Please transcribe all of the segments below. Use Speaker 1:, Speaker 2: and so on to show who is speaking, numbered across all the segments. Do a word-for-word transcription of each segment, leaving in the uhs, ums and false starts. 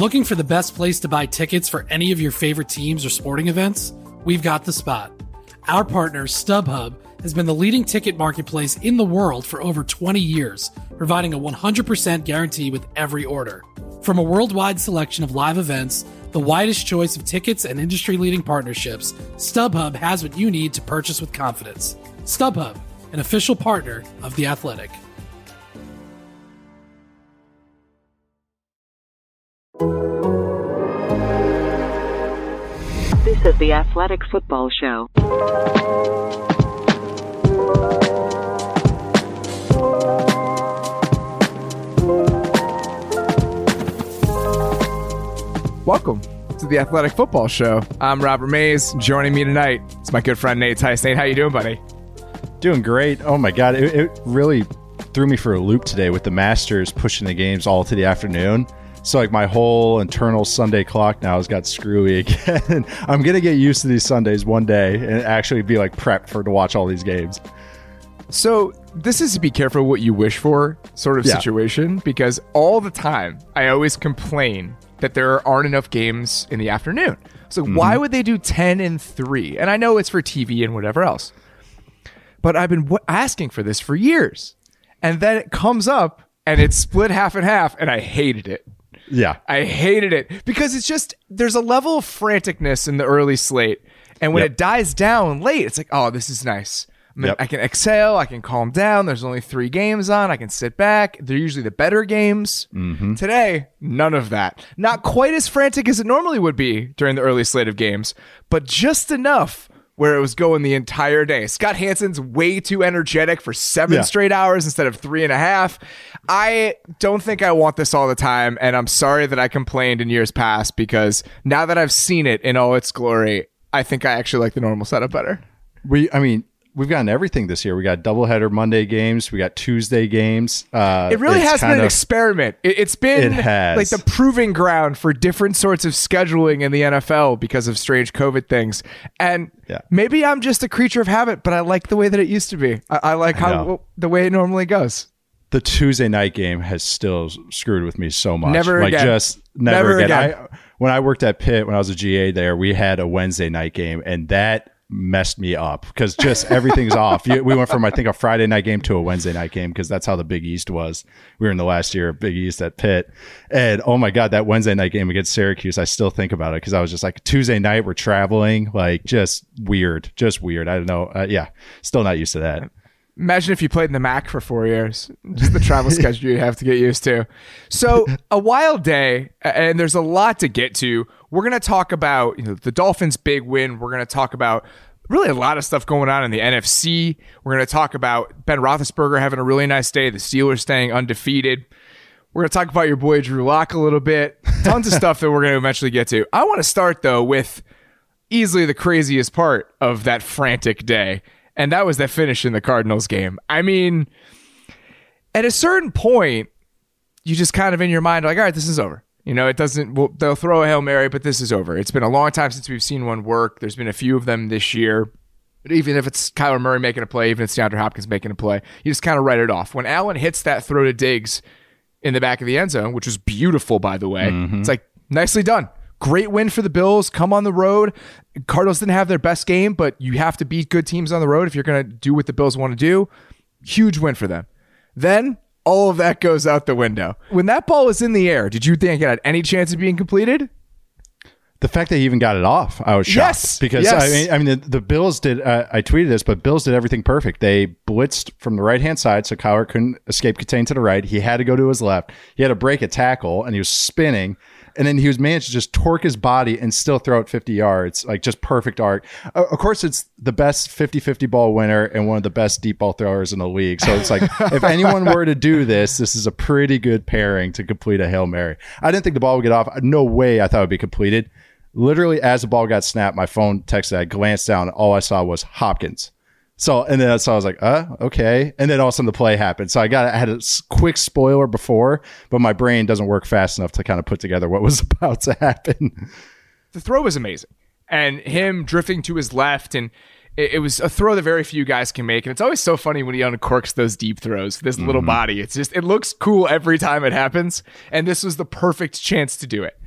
Speaker 1: Looking for the best place to buy tickets for any of your favorite teams or sporting events? We've got the spot. Our partner, StubHub, has been the leading ticket marketplace in the world for over twenty years, providing a one hundred percent guarantee with every order. From a worldwide selection of live events, the widest choice of tickets and industry-leading partnerships, StubHub has what you need to purchase with confidence. StubHub, an official partner of The Athletic.
Speaker 2: This is The Athletic Football Show.
Speaker 3: Welcome to The Athletic Football Show. I'm Robert Mays. Joining me tonight is my good friend Nate Tice. Nate, how you doing, buddy?
Speaker 4: Doing great. Oh my God, it, it really threw me for a loop today with the Masters pushing the games all to the afternoon. So like my whole internal Sunday clock now has got screwy again. I'm going to get used to these Sundays one day and actually be like prepped for to watch all these games.
Speaker 3: So this is to be careful what you wish for sort of yeah. situation, because all the time I always complain that there aren't enough games in the afternoon. So mm-hmm. why would they do ten and three? And I know it's for T V and whatever else, but I've been w- asking for this for years. And then it comes up and it's split half and half, and I hated it.
Speaker 4: Yeah.
Speaker 3: I hated it because it's just, there's a level of franticness in the early slate. And when yep. it dies down late, it's like, oh, this is nice. I, mean, yep. I can exhale. I can calm down. There's only three games on. I can sit back. They're usually the better games.
Speaker 4: Mm-hmm.
Speaker 3: Today, none of that. Not quite as frantic as it normally would be during the early slate of games, but just enough where it was going the entire day. Scott Hansen's way too energetic for seven yeah. straight hours instead of three and a half. I don't think I want this all the time, and I'm sorry that I complained in years past, because now that I've seen it in all its glory, I think I actually like the normal setup better.
Speaker 4: We, I mean, we've gotten everything this year. We got doubleheader Monday games. We got Tuesday games. Uh,
Speaker 3: it really has been an experiment. It, it's been
Speaker 4: it has.
Speaker 3: like the proving ground for different sorts of scheduling in the N F L because of strange COVID things. And
Speaker 4: yeah.
Speaker 3: maybe I'm just a creature of habit, but I like the way that it used to be. I, I like how well, the way it normally goes.
Speaker 4: The Tuesday night game has still screwed with me so much.
Speaker 3: Never
Speaker 4: like
Speaker 3: again.
Speaker 4: Just never,
Speaker 3: never
Speaker 4: again.
Speaker 3: again.
Speaker 4: I, when I worked at Pitt, when I was a G A there, we had a Wednesday night game, and that messed me up because just everything's off. We went from, I think, a Friday night game to a Wednesday night game because that's how the Big East was. We were in the last year of Big East at Pitt. And oh my God, that Wednesday night game against Syracuse, I still think about it because I was just like, Tuesday night, we're traveling, like just weird, just weird. I don't know. Uh, yeah, still not used to that.
Speaker 3: Imagine if you played in the M A C for four years, just the travel schedule you'd have to get used to. So a wild day, and there's a lot to get to. We're going to talk about, you know, the Dolphins' big win. We're going to talk about really a lot of stuff going on in the N F C. We're going to talk about Ben Roethlisberger having a really nice day, the Steelers staying undefeated. We're going to talk about your boy Drew Lock a little bit. Tons of stuff that we're going to eventually get to. I want to start, though, with easily the craziest part of that frantic day. And that was that finish in the Cardinals game. I mean, at a certain point, you just kind of in your mind are like, all right, this is over. You know, it doesn't, well, they'll throw a Hail Mary, but this is over. It's been a long time since we've seen one work. There's been a few of them this year. But even if it's Kyler Murray making a play, even if it's DeAndre Hopkins making a play, you just kind of write it off. When Allen hits that throw to Diggs in the back of the end zone, which was beautiful, by the way, mm-hmm. it's like, nicely done. Great win for the Bills. Come on the road. Cardinals didn't have their best game, but you have to beat good teams on the road if you're going to do what the Bills want to do. Huge win for them. Then all of that goes out the window. When that ball was in the air, did you think it had any chance of being completed?
Speaker 4: The fact that he even got it off, I was shocked.
Speaker 3: Yes,
Speaker 4: because
Speaker 3: yes.
Speaker 4: I mean, I mean, the, the Bills did. Uh, I tweeted this, but Bills did everything perfect. They blitzed from the right hand side, so Kyler couldn't escape contain to the right. He had to go to his left. He had to break a tackle, and he was spinning. And then he was managed to just torque his body and still throw it fifty yards, like just perfect arc. Uh, of course, it's the best fifty-fifty ball winner and one of the best deep ball throwers in the league. So it's like, if anyone were to do this, this is a pretty good pairing to complete a Hail Mary. I didn't think the ball would get off. No way I thought it would be completed. Literally, as the ball got snapped, my phone texted, I glanced down, and all I saw was Hopkins. So, and then so I was like, uh, okay. And then all of a sudden the play happened. So I got, I had a quick spoiler before, but my brain doesn't work fast enough to kind of put together what was about to happen.
Speaker 3: The throw was amazing. And him drifting to his left, and it, it was a throw that very few guys can make. And it's always so funny when he uncorks those deep throws, this mm-hmm. little body. It's just, it looks cool every time it happens. And this was the perfect chance to do it.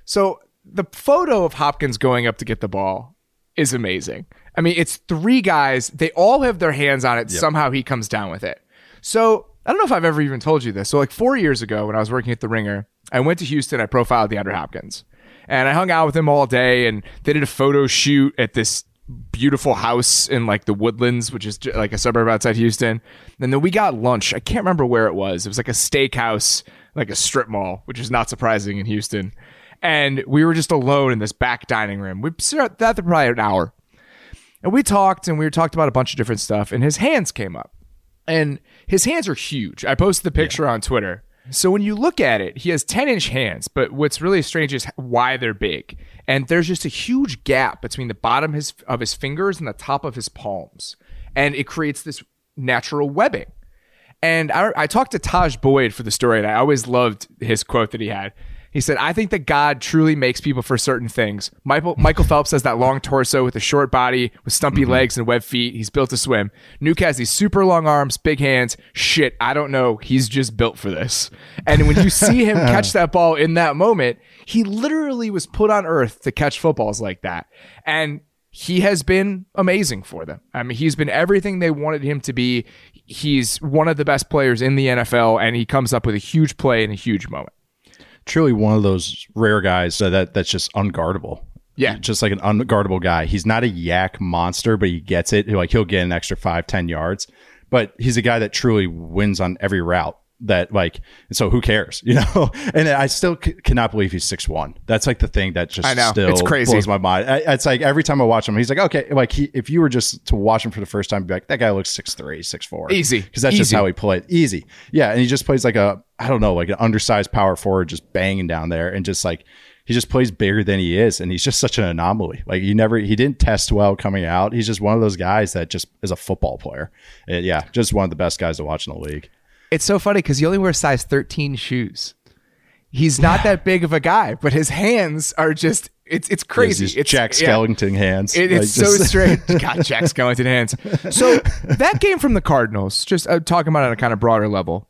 Speaker 3: So the photo of Hopkins going up to get the ball is amazing. I mean, it's three guys. They all have their hands on it. Yep. Somehow he comes down with it. So I don't know if I've ever even told you this. So like four years ago when I was working at The Ringer, I went to Houston. I profiled DeAndre Hopkins. And I hung out with him all day. And they did a photo shoot at this beautiful house in like the Woodlands, which is like a suburb outside Houston. And then we got lunch. I can't remember where it was. It was like a steakhouse, like a strip mall, which is not surprising in Houston. And we were just alone in this back dining room. We sat there for probably an hour. And we talked and we talked about a bunch of different stuff. And his hands came up. And his hands are huge. I posted the picture yeah. on Twitter. So when you look at it, he has ten inch hands. But what's really strange is why they're big. And there's just a huge gap between the bottom his, of his fingers and the top of his palms. And it creates this natural webbing. And I, I talked to Taj Boyd for the story. And I always loved his quote that he had. He said, I think that God truly makes people for certain things. Michael Michael Phelps has that long torso with a short body, with stumpy mm-hmm. legs and webbed feet. He's built to swim. Nuke has these super long arms, big hands. Shit, I don't know. He's just built for this. And when you see him catch that ball in that moment, he literally was put on earth to catch footballs like that. And he has been amazing for them. I mean, he's been everything they wanted him to be. He's one of the best players in the N F L, and he comes up with a huge play in a huge moment.
Speaker 4: Truly one of those rare guys that that's just unguardable.
Speaker 3: Yeah.
Speaker 4: Just like an unguardable guy. He's not a yak monster, but he gets it. Like he'll get an extra five, ten yards, but he's a guy that truly wins on every route that like, so who cares, you know? And I still c- cannot believe he's six one. That's like the thing that just
Speaker 3: I know.
Speaker 4: still
Speaker 3: it's crazy.
Speaker 4: blows my mind. I, it's like every time I watch him, he's like, okay, like he, if you were just to watch him for the first time, you'd be like, that guy looks six three, six four.
Speaker 3: Easy.
Speaker 4: Because that's
Speaker 3: Easy.
Speaker 4: just how he played. Easy. Yeah. And he just plays like a, I don't know, like an undersized power forward, just banging down there and just like, he just plays bigger than he is. And he's just such an anomaly. Like you never, he didn't test well coming out. He's just one of those guys that just is a football player. And yeah. Just one of the best guys to watch in the league.
Speaker 3: It's so funny because he only wears size thirteen shoes. He's not that big of a guy, but his hands are just, it's it's crazy.
Speaker 4: It's
Speaker 3: it's
Speaker 4: Jack Skellington yeah. hands.
Speaker 3: It, it's like so just... strange. God, Jack Skellington hands. So that game from the Cardinals, just uh, talking about it on a kind of broader level,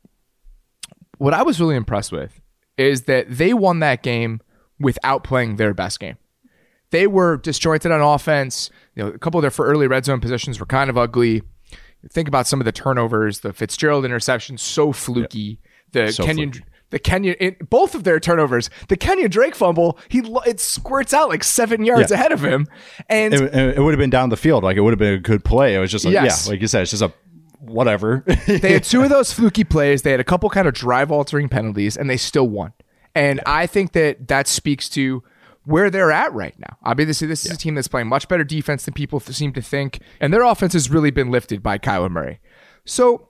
Speaker 3: what I was really impressed with is that they won that game without playing their best game. They were disjointed on offense. You know, a couple of their for early red zone positions were kind of ugly. Think about some of the turnovers, the Fitzgerald interception, so fluky. The so Kenyon, fluky. the Kenyon, it, both of their turnovers. The Kenyon Drake fumble, he it squirts out like seven yards yeah. ahead of him, and
Speaker 4: it, it would have been down the field. Like it would have been a good play. It was just like yes. yeah, like you said, it's just a whatever.
Speaker 3: They had two of those fluky plays. They had a couple kind of drive altering penalties, and they still won. And yeah. I think that that speaks to where they're at right now. Obviously, this is yeah. a team that's playing much better defense than people seem to think, and their offense has really been lifted by Kyler Murray. So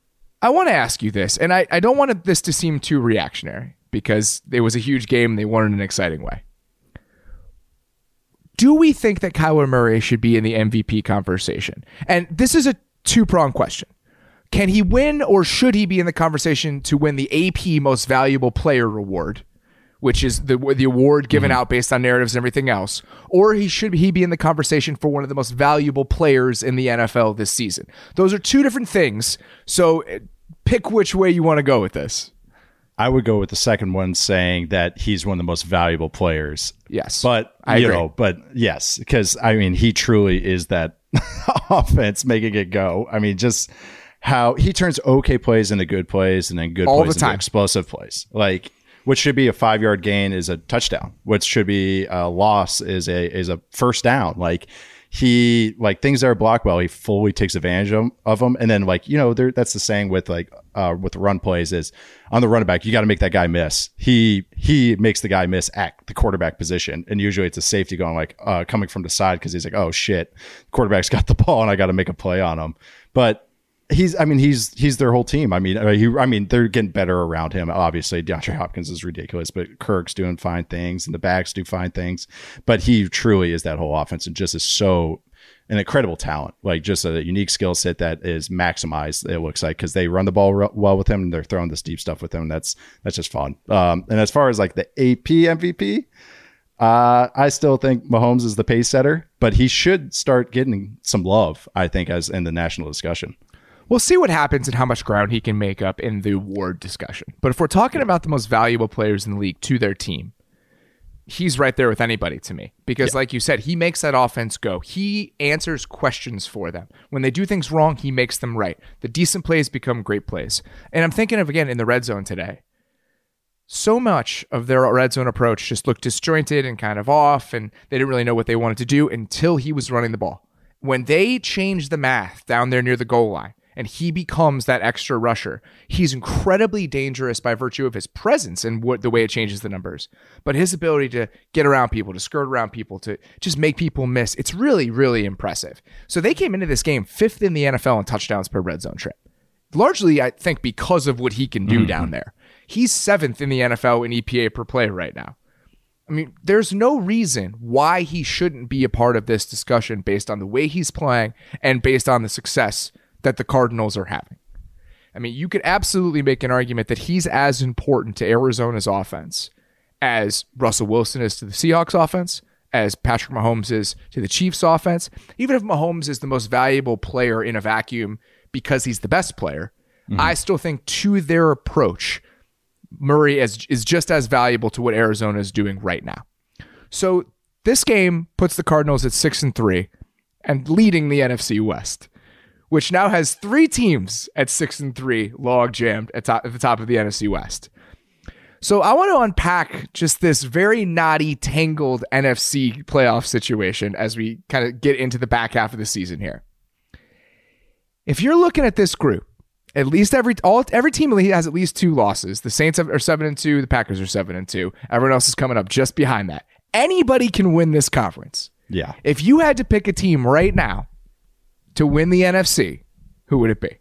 Speaker 3: I want to ask you this, and I, I don't want this to seem too reactionary because it was a huge game and they won in an exciting way. Do we think that Kyler Murray should be in the M V P conversation? And this is a two-pronged question. Can he win or should he be in the conversation to win the A P Most Valuable Player award, which is the the award given mm-hmm. out based on narratives and everything else, or he should he be in the conversation for one of the most valuable players in the N F L this season? Those are two different things, so pick which way you want to go with this.
Speaker 4: I would go with the second one, saying that he's one of the most valuable players.
Speaker 3: Yes,
Speaker 4: but
Speaker 3: I
Speaker 4: you
Speaker 3: agree.
Speaker 4: know, but yes, because I mean, he truly is that offense making it go. I mean, just how he turns okay plays into good plays, and then good
Speaker 3: all
Speaker 4: plays
Speaker 3: the time.
Speaker 4: into explosive plays, like. What should be a five-yard gain is a touchdown. What should be a loss is a is a first down. Like he like things that are blocked well, he fully takes advantage of, of them. And then like you know, there, that's the saying with like uh, with the run plays is on the running back, you got to make that guy miss. He he makes the guy miss at the quarterback position, and usually it's a safety going like uh, coming from the side because he's like, oh shit, the quarterback's got the ball and I got to make a play on him. But He's, I mean, he's he's their whole team. I mean, he, I mean, they're getting better around him. Obviously, DeAndre Hopkins is ridiculous, but Kirk's doing fine things, and the backs do fine things. But he truly is that whole offense, and just is so an incredible talent. Like just a unique skill set that is maximized. It looks like because they run the ball re- well with him, and they're throwing this deep stuff with him. That's that's just fun. Um, and as far as like the A P M V P. Uh, I still think Mahomes is the pace setter, but he should start getting some love, I think, as in the national discussion.
Speaker 3: We'll see what happens and how much ground he can make up in the award discussion. But if we're talking about the most valuable players in the league to their team, he's right there with anybody to me because, yeah. like you said, he makes that offense go. He answers questions for them. When they do things wrong, he makes them right. The decent plays become great plays. And I'm thinking of, again, in the red zone today, so much of their red zone approach just looked disjointed and kind of off, and they didn't really know what they wanted to do until he was running the ball. When they changed the math down there near the goal line, and he becomes that extra rusher, he's incredibly dangerous by virtue of his presence and what the way it changes the numbers. But his ability to get around people, to skirt around people, to just make people miss, it's really, really impressive. So they came into this game fifth in the N F L in touchdowns per red zone trip. Largely, I think, because of what he can do mm-hmm. down there. He's seventh in the N F L in E P A per play right now. I mean, there's no reason why he shouldn't be a part of this discussion based on the way he's playing and based on the success that the Cardinals are having. I mean, you could absolutely make an argument that he's as important to Arizona's offense as Russell Wilson is to the Seahawks offense, as Patrick Mahomes is to the Chiefs offense. Even if Mahomes is the most valuable player in a vacuum because he's the best player, mm-hmm. I still think to their approach, Murray is, is just as valuable to what Arizona is doing right now. So this game puts the Cardinals at six and three and leading the N F C West, which now has three teams at six and three, log jammed at, top, at the top of the N F C West. So I want to unpack just this very knotty, tangled N F C playoff situation as we kind of get into the back half of the season here. If you're looking at this group, at least every all every team has at least two losses. The Saints are seven and two. The Packers are seven and two. Everyone else is coming up just behind that. Anybody can win this conference.
Speaker 4: Yeah.
Speaker 3: If you had to pick a team right now to win the N F C, who would it be?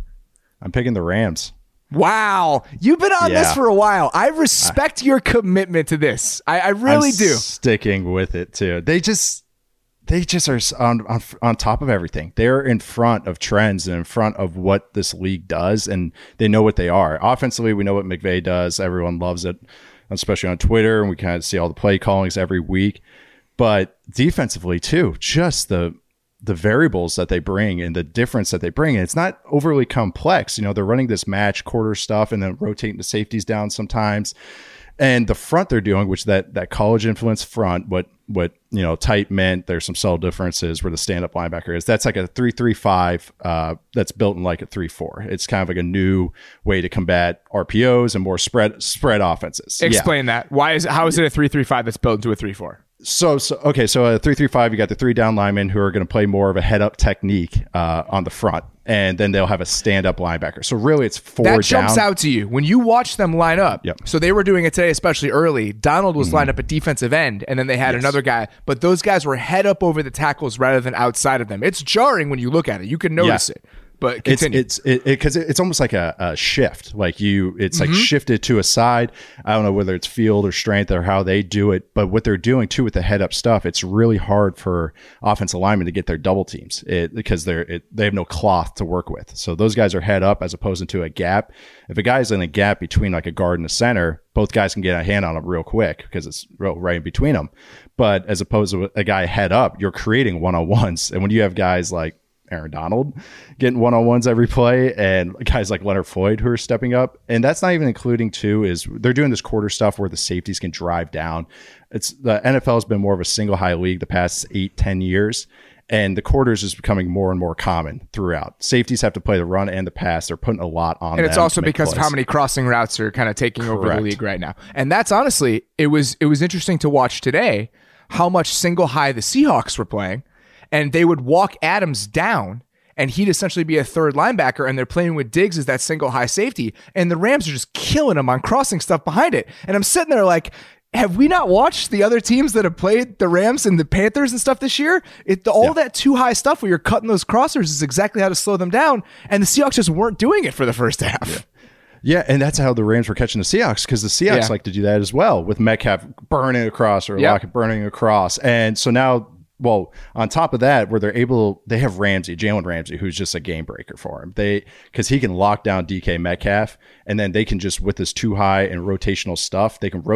Speaker 4: I'm picking the Rams.
Speaker 3: Wow. You've been on
Speaker 4: yeah.
Speaker 3: this for a while. I respect I, your commitment to this. I, I really
Speaker 4: I'm
Speaker 3: do.
Speaker 4: Sticking with it too. They just they just are on, on on top of everything. They're in front of trends and in front of what this league does, and they know what they are. Offensively, we know what McVay does. Everyone loves it, especially on Twitter, and we kind of see all the play callings every week. But defensively too, just the the variables that they bring and the difference that they bring. And it's not overly complex. You know, they're running this match quarter stuff and then rotating the safeties down sometimes. And the front they're doing, which that that college influence front, what what you know tight meant, there's some subtle differences where the stand-up linebacker is. That's like a three three five uh, that's built in like a three four. It's kind of like a new way to combat R P Os and more spread spread offenses.
Speaker 3: Explain
Speaker 4: yeah.
Speaker 3: that. Why is how is it a three three five that's built into a three four?
Speaker 4: So, so okay, so a three three five, you got the three down linemen who are going to play more of a head up technique uh, on the front, and then they'll have a stand up linebacker. So really, it's four down.
Speaker 3: That jumps out to you when you watch them line up.
Speaker 4: Yep.
Speaker 3: So they were doing it today, especially early. Donald was mm-hmm. lined up at defensive end, and then they had yes. another guy, but those guys were head up over the tackles rather than outside of them. It's jarring when you look at it. You can notice yeah. it. But continue.
Speaker 4: It's it's because it, it, it's almost like a, a shift. Like you, it's mm-hmm. like shifted to a side. I don't know whether it's field or strength or how they do it, but what they're doing too with the head up stuff, it's really hard for offensive linemen to get their double teams it, because they're it, they have no cloth to work with. So those guys are head up as opposed to a gap. If a guy's in a gap between like a guard and a center, both guys can get a hand on them real quick because it's real, right in between them. But as opposed to a guy head up, you're creating one on ones, and when you have guys like Aaron Donald getting one-on-ones every play and guys like Leonard Floyd who are stepping up. And that's not even including too is they're doing this quarter stuff where the safeties can drive down. It's the N F L has been more of a single high league the past eight, ten years. And the quarters is becoming more and more common throughout. Safeties have to play the run and the pass. They're putting a lot on them.
Speaker 3: And it's also because plays. of how many crossing routes are kind of taking Correct. over the league right now. And that's honestly, it was it was interesting to watch today how much single high the Seahawks were playing. And they would walk Adams down, and he'd essentially be a third linebacker, and they're playing with Diggs as that single high safety. And the Rams are just killing him on crossing stuff behind it. And I'm sitting there like, have we not watched the other teams that have played the Rams and the Panthers and stuff this year? It, all yeah. that too high stuff where you're cutting those crossers is exactly how to slow them down. And the Seahawks just weren't doing it for the first half.
Speaker 4: Yeah. Yeah, and that's how the Rams were catching the Seahawks because the Seahawks yeah. like to do that as well with Metcalf burning across or yep. Lockett burning across. And so now, well, on top of that, where they're able, they have Ramsey, Jalen Ramsey, who's just a game breaker for him. They because he can lock down D K Metcalf, and then they can just with this too high and rotational stuff, they can rotate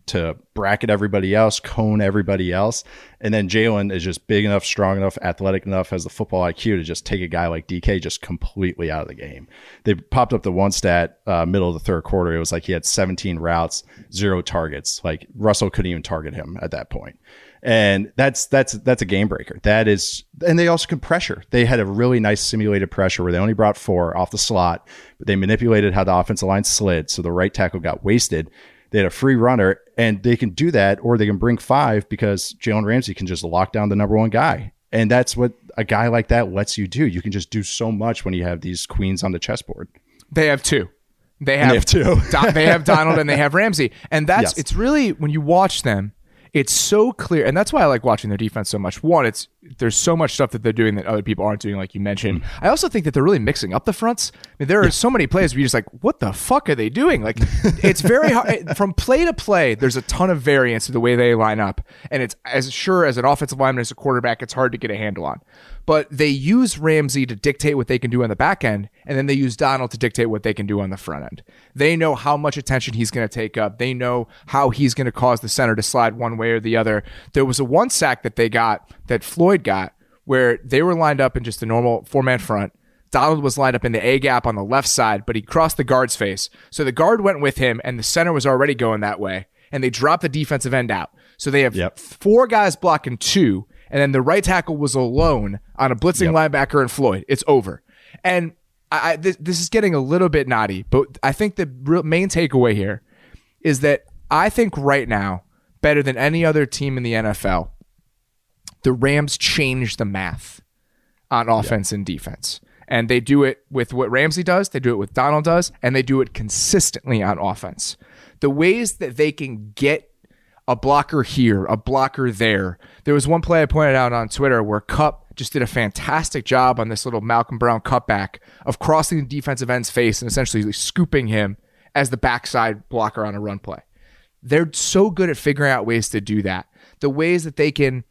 Speaker 4: to bracket everybody else, cone everybody else. And then Jalen is just big enough, strong enough, athletic enough, has the football I Q to just take a guy like D K just completely out of the game. They popped up the one stat uh, middle of the third quarter. It was like he had seventeen routes, zero targets. Like Russell couldn't even target him at that point. And that's that's that's a game breaker. That is, and they also could pressure. They had a really nice simulated pressure where they only brought four off the slot, but they manipulated how the offensive line slid, so the right tackle got wasted. They had a free runner, and they can do that, or they can bring five because Jalen Ramsey can just lock down the number one guy. And that's what a guy like that lets you do. You can just do so much when you have these queens on the chessboard.
Speaker 3: They have two. They have,
Speaker 4: they have two.
Speaker 3: Don, they have Donald and they have Ramsey. And that's,
Speaker 4: yes.
Speaker 3: It's really, when you watch them, it's so clear. And that's why I like watching their defense so much. One, it's there's so much stuff that they're doing that other people aren't doing, like you mentioned. Mm. I also think that they're really mixing up the fronts. I mean, there are yeah. so many plays where you're just like, what the fuck are they doing? Like, it's very hard. From play to play, there's a ton of variance to the way they line up. And it's as sure as an offensive lineman, as a quarterback, it's hard to get a handle on. But they use Ramsey to dictate what they can do on the back end, and then they use Donald to dictate what they can do on the front end. They know how much attention he's going to take up. They know how he's going to cause the center to slide one way or the other. There was a one sack that they got, that Floyd got, where they were lined up in just a normal four-man front. Donald was lined up in the A gap on the left side, but he crossed the guard's face. So the guard went with him, and the center was already going that way, and they dropped the defensive end out. So they have yep. four guys blocking two, and then the right tackle was alone on a blitzing yep. linebacker and Floyd. It's over. And I, I this, this is getting a little bit naughty, but I think the real main takeaway here is that I think right now, better than any other team in the N F L, the Rams change the math on offense yep. and defense. And they do it with what Ramsey does, they do it with Donald does, and they do it consistently on offense. The ways that they can get a blocker here, a blocker there. There was one play I pointed out on Twitter where Kupp just did a fantastic job on this little Malcolm Brown cutback of crossing the defensive end's face and essentially scooping him as the backside blocker on a run play. They're so good at figuring out ways to do that. The ways that they can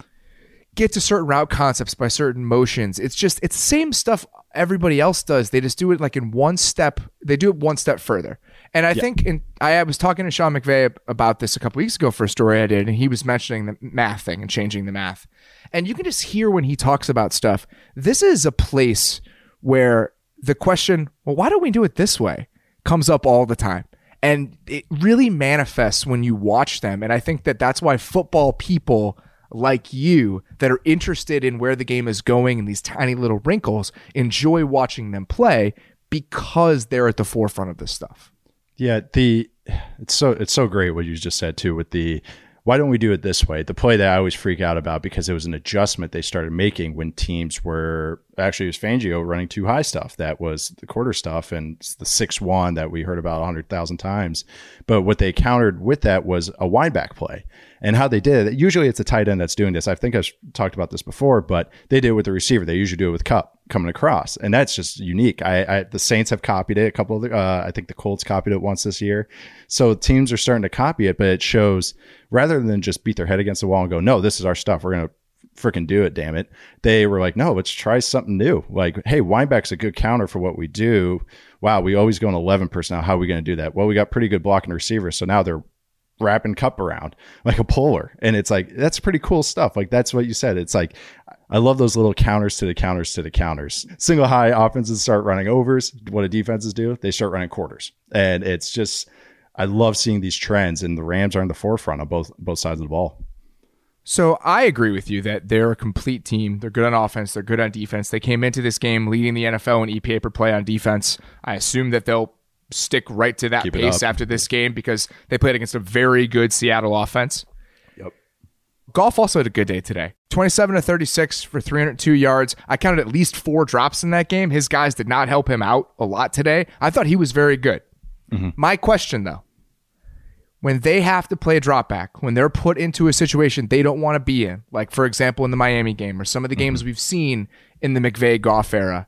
Speaker 3: get to certain route concepts by certain motions. It's just, it's the same stuff everybody else does. They just do it like in one step. They do it one step further. And I yeah. think in, I was talking to Sean McVay about this a couple weeks ago for a story I did, and he was mentioning the math thing and changing the math. And you can just hear when he talks about stuff, this is a place where the question, well, why don't we do it this way, comes up all the time. And it really manifests when you watch them. And I think that that's why football people like you that are interested in where the game is going and these tiny little wrinkles enjoy watching them play, because they're at the forefront of this stuff.
Speaker 4: Yeah, the it's so it's so great what you just said too with the why don't we do it this way? The play that I always freak out about, because it was an adjustment they started making when teams were actually, it was Fangio running too high stuff. That was the quarter stuff and the six one that we heard about a hundred thousand times. But what they countered with that was a wideback play. And how they did it, usually it's a tight end that's doing this. I think I've talked about this before, but they did it with the receiver. They usually do it with Kupp coming across, and that's just unique. I, I the Saints have copied it. A couple of the, uh, I think the Colts copied it once this year. So teams are starting to copy it, but it shows rather than just beat their head against the wall and go, "No, this is our stuff. We're gonna freaking do it, damn it." They were like, "No, let's try something new." Like, hey, wideback's a good counter for what we do. Wow, we always go in eleven personnel. How are we going to do that? Well, we got pretty good blocking receivers, so now they're wrapping Kupp around like a puller, and it's like, that's pretty cool stuff. Like, that's what you said. It's like, I love those little counters to the counters to the counters. Single high offenses start running overs. What do defenses do? They start running quarters, and it's just, I love seeing these trends, and the Rams are in the forefront of both both sides of the ball.
Speaker 3: So I agree with you that they're a complete team. They're good on offense. They're good on defense. They came into this game leading the N F L in E P A per play on defense. I assume that they'll stick right to that Keep pace after this game, because they played against a very good Seattle offense.
Speaker 4: Yep.
Speaker 3: Goff also had a good day today. twenty-seven to thirty-six for three hundred two yards. I counted at least four drops in that game. His guys did not help him out a lot today. I thought he was very good. Mm-hmm. My question, though, when they have to play a drop back, when they're put into a situation they don't want to be in, like, for example, in the Miami game or some of the games mm-hmm. we've seen in the McVay-Goff era,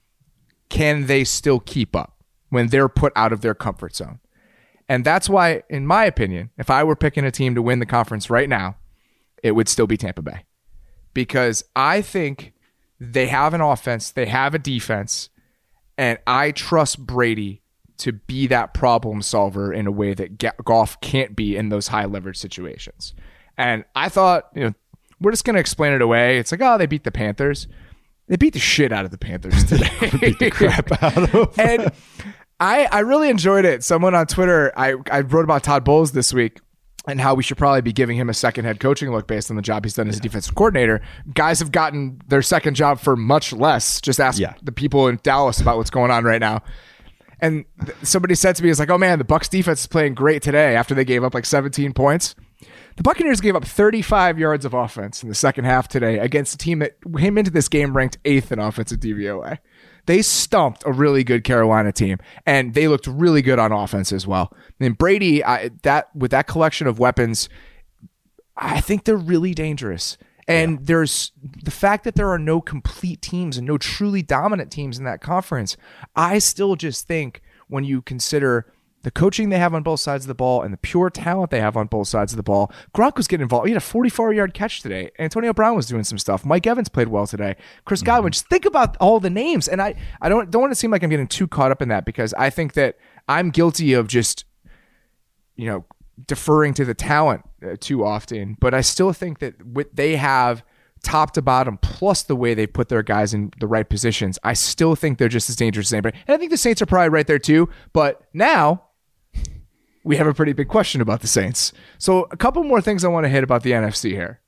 Speaker 3: can they still keep up when they're put out of their comfort zone? And that's why, in my opinion, if I were picking a team to win the conference right now, it would still be Tampa Bay. Because I think they have an offense, they have a defense, and I trust Brady to be that problem solver in a way that Goff can't be in those high leverage situations. And I thought, you know, we're just going to explain it away. It's like, oh, they beat the Panthers. They beat the shit out of the Panthers today.
Speaker 4: Beat the crap out of them.
Speaker 3: And I, I really enjoyed it. Someone on Twitter, I, I wrote about Todd Bowles this week and how we should probably be giving him a second head coaching look based on the job he's done as a defensive coordinator. Guys have gotten their second job for much less. Just ask
Speaker 4: yeah.
Speaker 3: the people in Dallas about what's going on right now. And th- somebody said to me, it's like, oh man, the Bucs defense is playing great today after they gave up like seventeen points. The Buccaneers gave up thirty-five yards of offense in the second half today against a team that came into this game ranked eighth in offensive D V O A. They stumped a really good Carolina team, and they looked really good on offense as well. And Brady, I, that with that collection of weapons, I think they're really dangerous. And yeah. there's the fact that there are no complete teams and no truly dominant teams in that conference. I still just think when you consider the coaching they have on both sides of the ball and the pure talent they have on both sides of the ball, Gronk was getting involved. He had a forty-four yard catch today. Antonio Brown was doing some stuff. Mike Evans played well today. Chris mm-hmm. Godwin. Just think about all the names. And I, I don't don't want to seem like I'm getting too caught up in that, because I think that I'm guilty of just, you know, deferring to the talent uh, too often. But I still think that what they have top to bottom, plus the way they put their guys in the right positions, I still think they're just as dangerous as anybody. And I think the Saints are probably right there too. But now we have a pretty big question about the Saints. So a couple more things I want to hit about the N F C here.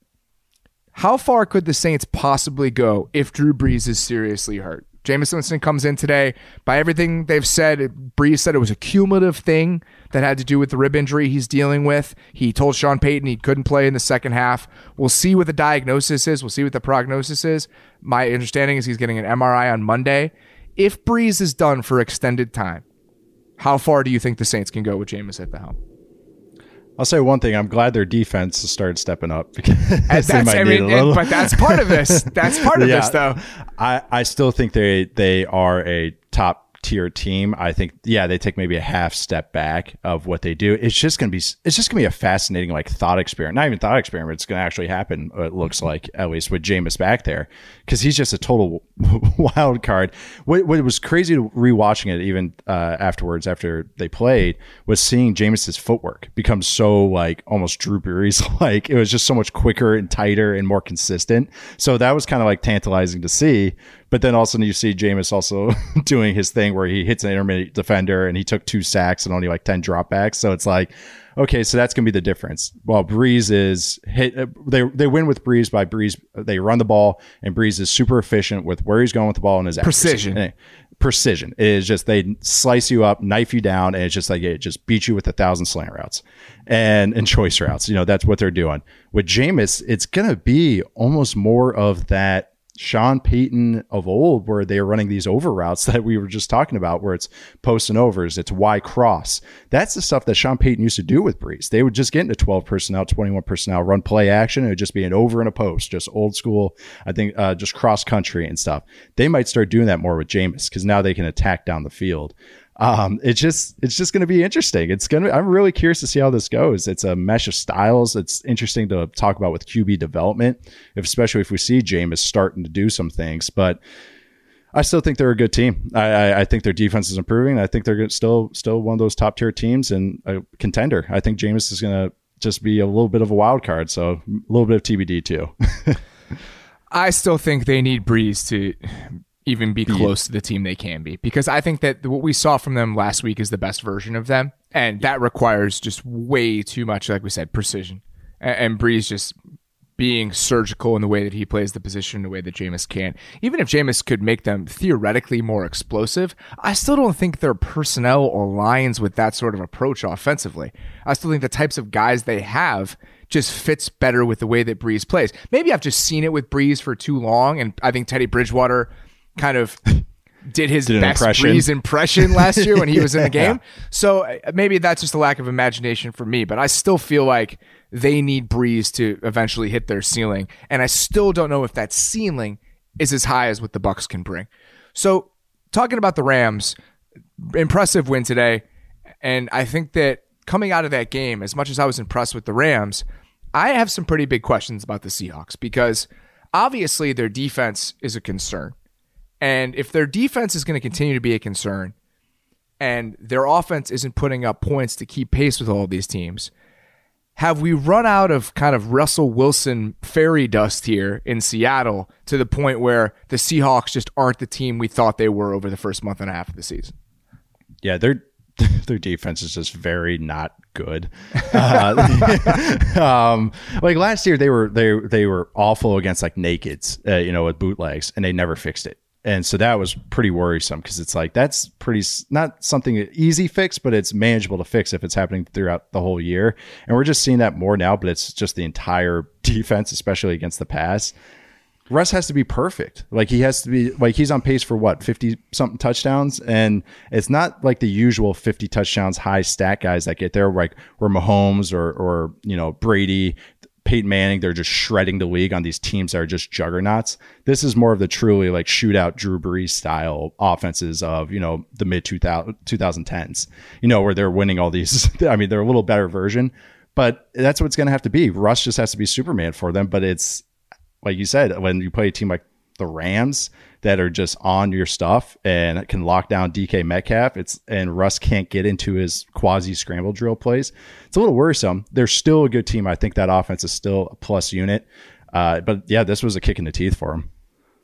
Speaker 3: How far could the Saints possibly go if Drew Brees is seriously hurt? Jameis Winston comes in today. By everything they've said, Brees said it was a cumulative thing that had to do with the rib injury he's dealing with. He told Sean Payton he couldn't play in the second half. We'll see what the diagnosis is. We'll see what the prognosis is. My understanding is he's getting an M R I on Monday. If Brees is done for extended time, how far do you think the Saints can go with Jameis at the helm?
Speaker 4: I'll say one thing. I'm glad their defense has started stepping up. Because
Speaker 3: that's, I mean, and, but that's part of this. That's part of
Speaker 4: yeah,
Speaker 3: this, though.
Speaker 4: I, I still think they they are a top tier team. I think, yeah, they take maybe a half step back of what they do. It's just gonna be it's just gonna be a fascinating like thought experiment. Not even thought experiment. It's gonna actually happen. It looks like, at least with Jameis back there, because he's just a total wild card. What, what was crazy rewatching it even uh, afterwards after they played was seeing Jameis's footwork become so like almost Drew Brees like. It was just so much quicker and tighter and more consistent. So that was kind of like tantalizing to see. But then also you see Jameis also doing his thing where he hits an intermediate defender and he took two sacks and only like ten dropbacks. So it's like, okay, so that's going to be the difference. Well, Brees is hit. They they win with Brees by Brees. They run the ball and Brees is super efficient with where he's going with the ball and his
Speaker 3: precision.
Speaker 4: Accuracy. Precision. It is just, they slice you up, knife you down, and it's just like, it just beats you with a thousand slant routes and, and choice routes. You know, that's what they're doing. With Jameis, it's going to be almost more of that Sean Payton of old, where they are running these over routes that we were just talking about, where it's post and overs, it's Y cross. That's the stuff that Sean Payton used to do with Brees. They would just get into twelve personnel, twenty-one personnel, run play action. It would just be an over and a post, just old school, I think, uh, just cross country and stuff. They might start doing that more with Jameis because now they can attack down the field. Um, it's just, it's just going to be interesting. It's going to, I'm really curious to see how this goes. It's a mesh of styles. It's interesting to talk about with Q B development, if, especially if we see Jameis starting to do some things, but I still think they're a good team. I, I, I think their defense is improving. I think they're still, still one of those top tier teams and a contender. I think Jameis is going to just be a little bit of a wild card. So a little bit of T B D too.
Speaker 3: I still think they need Brees to even be close to the team they can be, because I think that what we saw from them last week is the best version of them, and that requires just way too much, like we said, precision, and, and Brees just being surgical in the way that he plays the position, the way that Jameis can. Even if Jameis could make them theoretically more explosive, I still don't think their personnel aligns with that sort of approach offensively. I still think the types of guys they have just fits better with the way that Brees plays. Maybe I've just seen it with Brees for too long, and I think Teddy Bridgewater kind of did his did best impression. Brees impression last year when he was in the game. Yeah. So maybe that's just a lack of imagination for me, but I still feel like they need Brees to eventually hit their ceiling. And I still don't know if that ceiling is as high as what the Bucs can bring. So talking about the Rams, impressive win today. And I think that coming out of that game, as much as I was impressed with the Rams, I have some pretty big questions about the Seahawks, because obviously their defense is a concern. And if their defense is going to continue to be a concern, and their offense isn't putting up points to keep pace with all of these teams. Have we run out of kind of Russell Wilson fairy dust here in Seattle to the point where the Seahawks just aren't the team we thought they were over the first month and a half of the season?
Speaker 4: Yeah, their their defense is just very not good. Uh, um, like last year, they were they they were awful against like nakeds, uh, you know, with bootlegs, and they never fixed it. And so that was pretty worrisome because it's like that's pretty not something easy fix, but it's manageable to fix if it's happening throughout the whole year. And we're just seeing that more now, but it's just the entire defense, especially against the pass. Russ has to be perfect. Like he has to be like he's on pace for what, fifty something touchdowns. And it's not like the usual fifty touchdowns high stat guys that get there, like where Mahomes or, or, you know, Brady, Peyton Manning, they're just shredding the league on these teams that are just juggernauts. This is more of the truly like shootout Drew Brees style offenses of, you know, the mid twenty tens, you know, where they're winning all these. I mean, they're a little better version, but that's what it's going to have to be. Russ just has to be Superman for them. But it's like you said, when you play a team like the Rams that are just on your stuff and can lock down D K Metcalf, it's and Russ can't get into his quasi scramble drill plays. It's a little worrisome. They're still a good team. I think that offense is still a plus unit. Uh, but yeah, this was a kick in the teeth for him.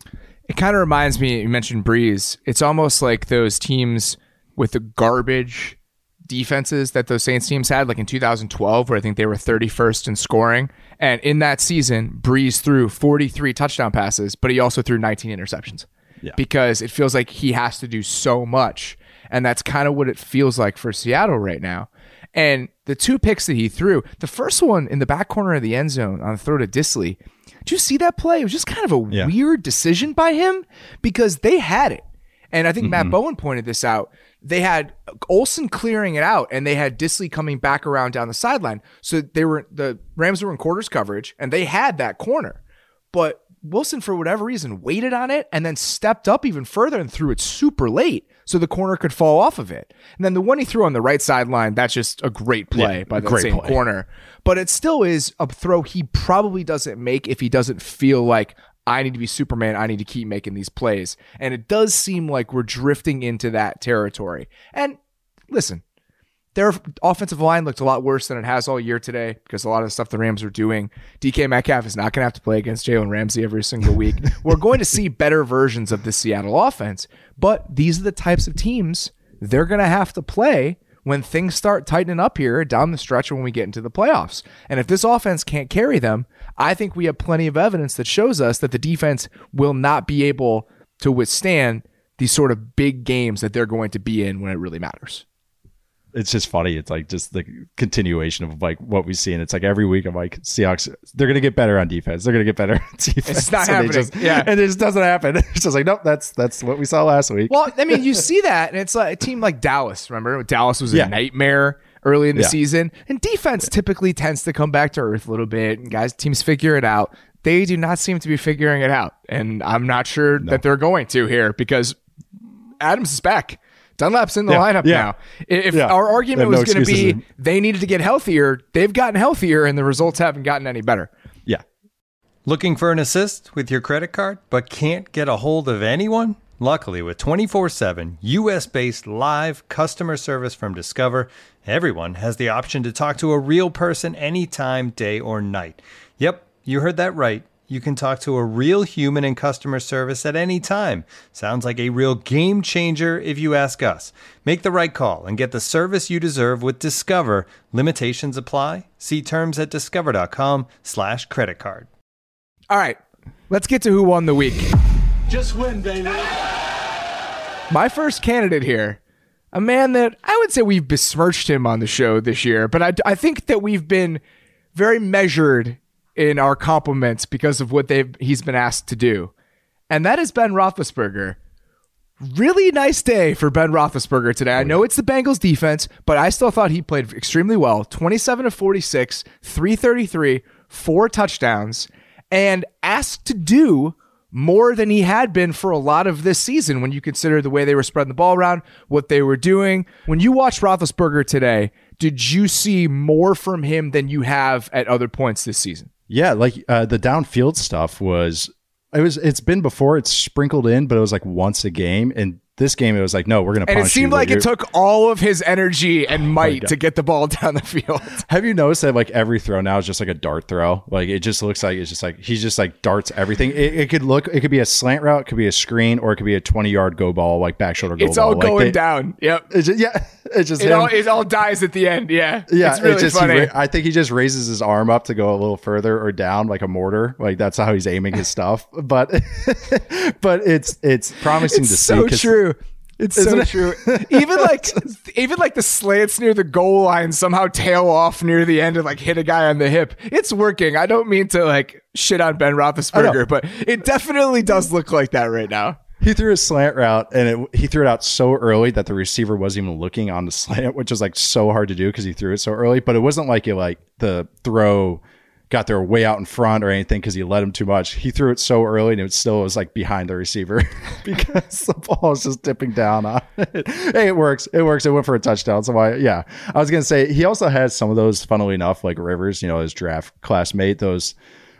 Speaker 3: It kind of reminds me, you mentioned Breeze. It's almost like those teams with the garbage defenses that those Saints teams had, like in two thousand twelve, where I think they were thirty-first in scoring. And in that season, Breeze threw forty-three touchdown passes, but he also threw nineteen interceptions. Yeah. Because it feels like he has to do so much. And that's kind of what it feels like for Seattle right now. And the two picks that he threw, the first one in the back corner of the end zone on the throw to Disley, did you see that play? It was just kind of a yeah. weird decision by him because they had it. And I think mm-hmm. Matt Bowen pointed this out. They had Olsen clearing it out, and they had Disley coming back around down the sideline. So they were the Rams were in quarters coverage, and they had that corner. But Wilson, for whatever reason, waited on it and then stepped up even further and threw it super late so the corner could fall off of it. And then the one he threw on the right sideline, that's just a great play yeah, by the same play. corner. But it still is a throw he probably doesn't make if he doesn't feel like, I need to be Superman. I need to keep making these plays. And it does seem like we're drifting into that territory. And listen, their offensive line looked a lot worse than it has all year today because a lot of the stuff the Rams are doing. D K Metcalf is not going to have to play against Jalen Ramsey every single week. We're going to see better versions of the Seattle offense. But these are the types of teams they're going to have to play when things start tightening up here down the stretch when we get into the playoffs. And if this offense can't carry them, I think we have plenty of evidence that shows us that the defense will not be able to withstand these sort of big games that they're going to be in when it really matters.
Speaker 4: It's just funny. It's like just the continuation of like what we see. And it's like every week I'm like, Seahawks, they're going to get better on defense. They're going to get better on defense.
Speaker 3: It's not happening.
Speaker 4: Just,
Speaker 3: yeah.
Speaker 4: And it just doesn't happen. It's just like, nope, that's that's what we saw last week.
Speaker 3: Well, I mean, you see that, and it's like a team like Dallas. Remember? Dallas was a
Speaker 4: yeah.
Speaker 3: nightmare early in the
Speaker 4: yeah.
Speaker 3: season. And defense yeah. typically tends to come back to earth a little bit. And guys, teams figure it out. They do not seem to be figuring it out. And I'm not sure no. that they're going to here because Adams is back. Dunlap's in the
Speaker 4: yeah,
Speaker 3: lineup
Speaker 4: yeah.
Speaker 3: now. If
Speaker 4: yeah.
Speaker 3: our argument was
Speaker 4: no
Speaker 3: going to be
Speaker 4: in.
Speaker 3: they needed to get healthier, they've gotten healthier and the results haven't gotten any better.
Speaker 4: Yeah.
Speaker 5: Looking for an assist with your credit card but can't get a hold of anyone? Luckily, with twenty-four seven U S-based live customer service from Discover, everyone has the option to talk to a real person anytime, day or night. Yep, you heard that right. You can talk to a real human in customer service at any time. Sounds like a real game changer if you ask us. Make the right call and get the service you deserve with Discover. Limitations apply. See terms at discover.com slash credit card.
Speaker 3: All right, let's get to who won the week.
Speaker 6: Just win, baby.
Speaker 3: My first candidate here, a man that I would say we've besmirched him on the show this year, but I, I think that we've been very measured in our compliments because of what they've he's been asked to do. And that is Ben Roethlisberger. Really nice day for Ben Roethlisberger today. I know it's the Bengals defense, but I still thought he played extremely well. twenty-seven of forty-six, three thirty-three, four touchdowns, and asked to do more than he had been for a lot of this season when you consider the way they were spreading the ball around, what they were doing. When you watched Roethlisberger today, did you see more from him than you have at other points this season?
Speaker 4: Yeah, like uh, the downfield stuff was, it was, it's been before, it's sprinkled in, but it was like once a game. And This game, it was like, no, we're going to punch you.
Speaker 3: And it seemed
Speaker 4: you,
Speaker 3: like it took all of his energy and
Speaker 4: Oh
Speaker 3: might to get the ball down the field.
Speaker 4: Have you noticed that like every throw now is just like a dart throw? Like it just looks like it's just like he's just like darts everything. It, it could look, it could be a slant route, it could be a screen, or it could be a twenty yard go ball, like back shoulder go
Speaker 3: It's
Speaker 4: ball.
Speaker 3: all
Speaker 4: like
Speaker 3: going
Speaker 4: they,
Speaker 3: down. Yep.
Speaker 4: It's just, yeah. It's just
Speaker 3: It
Speaker 4: him.
Speaker 3: all, it all dies at the end. Yeah.
Speaker 4: Yeah,
Speaker 3: It's really
Speaker 4: just,
Speaker 3: funny.
Speaker 4: he ra- I think he just raises his arm up to go a little further or down, like a mortar. Like that's how he's aiming his stuff. But, but it's it's promising
Speaker 3: It's
Speaker 4: to
Speaker 3: so
Speaker 4: see. 'cause-
Speaker 3: true. It's
Speaker 4: Isn't
Speaker 3: so
Speaker 4: it?
Speaker 3: true. Even like, even like the slants near the goal line somehow tail off near the end and like hit a guy on the hip. It's working. I don't mean to like shit on Ben Roethlisberger, but it definitely does look like that right now.
Speaker 4: He threw a slant route and it, he threw it out so early that the receiver wasn't even looking on the slant, which was like so hard to do because he threw it so early. But it wasn't like it like the throw got there way out in front or anything because he let him too much. He threw it so early and it still was like behind the receiver because the ball was just dipping down on it. Hey, it works. It works. It went for a touchdown. So I, yeah, I was going to say he also has some of those, funnily enough, like Rivers, you know, his draft classmate, those,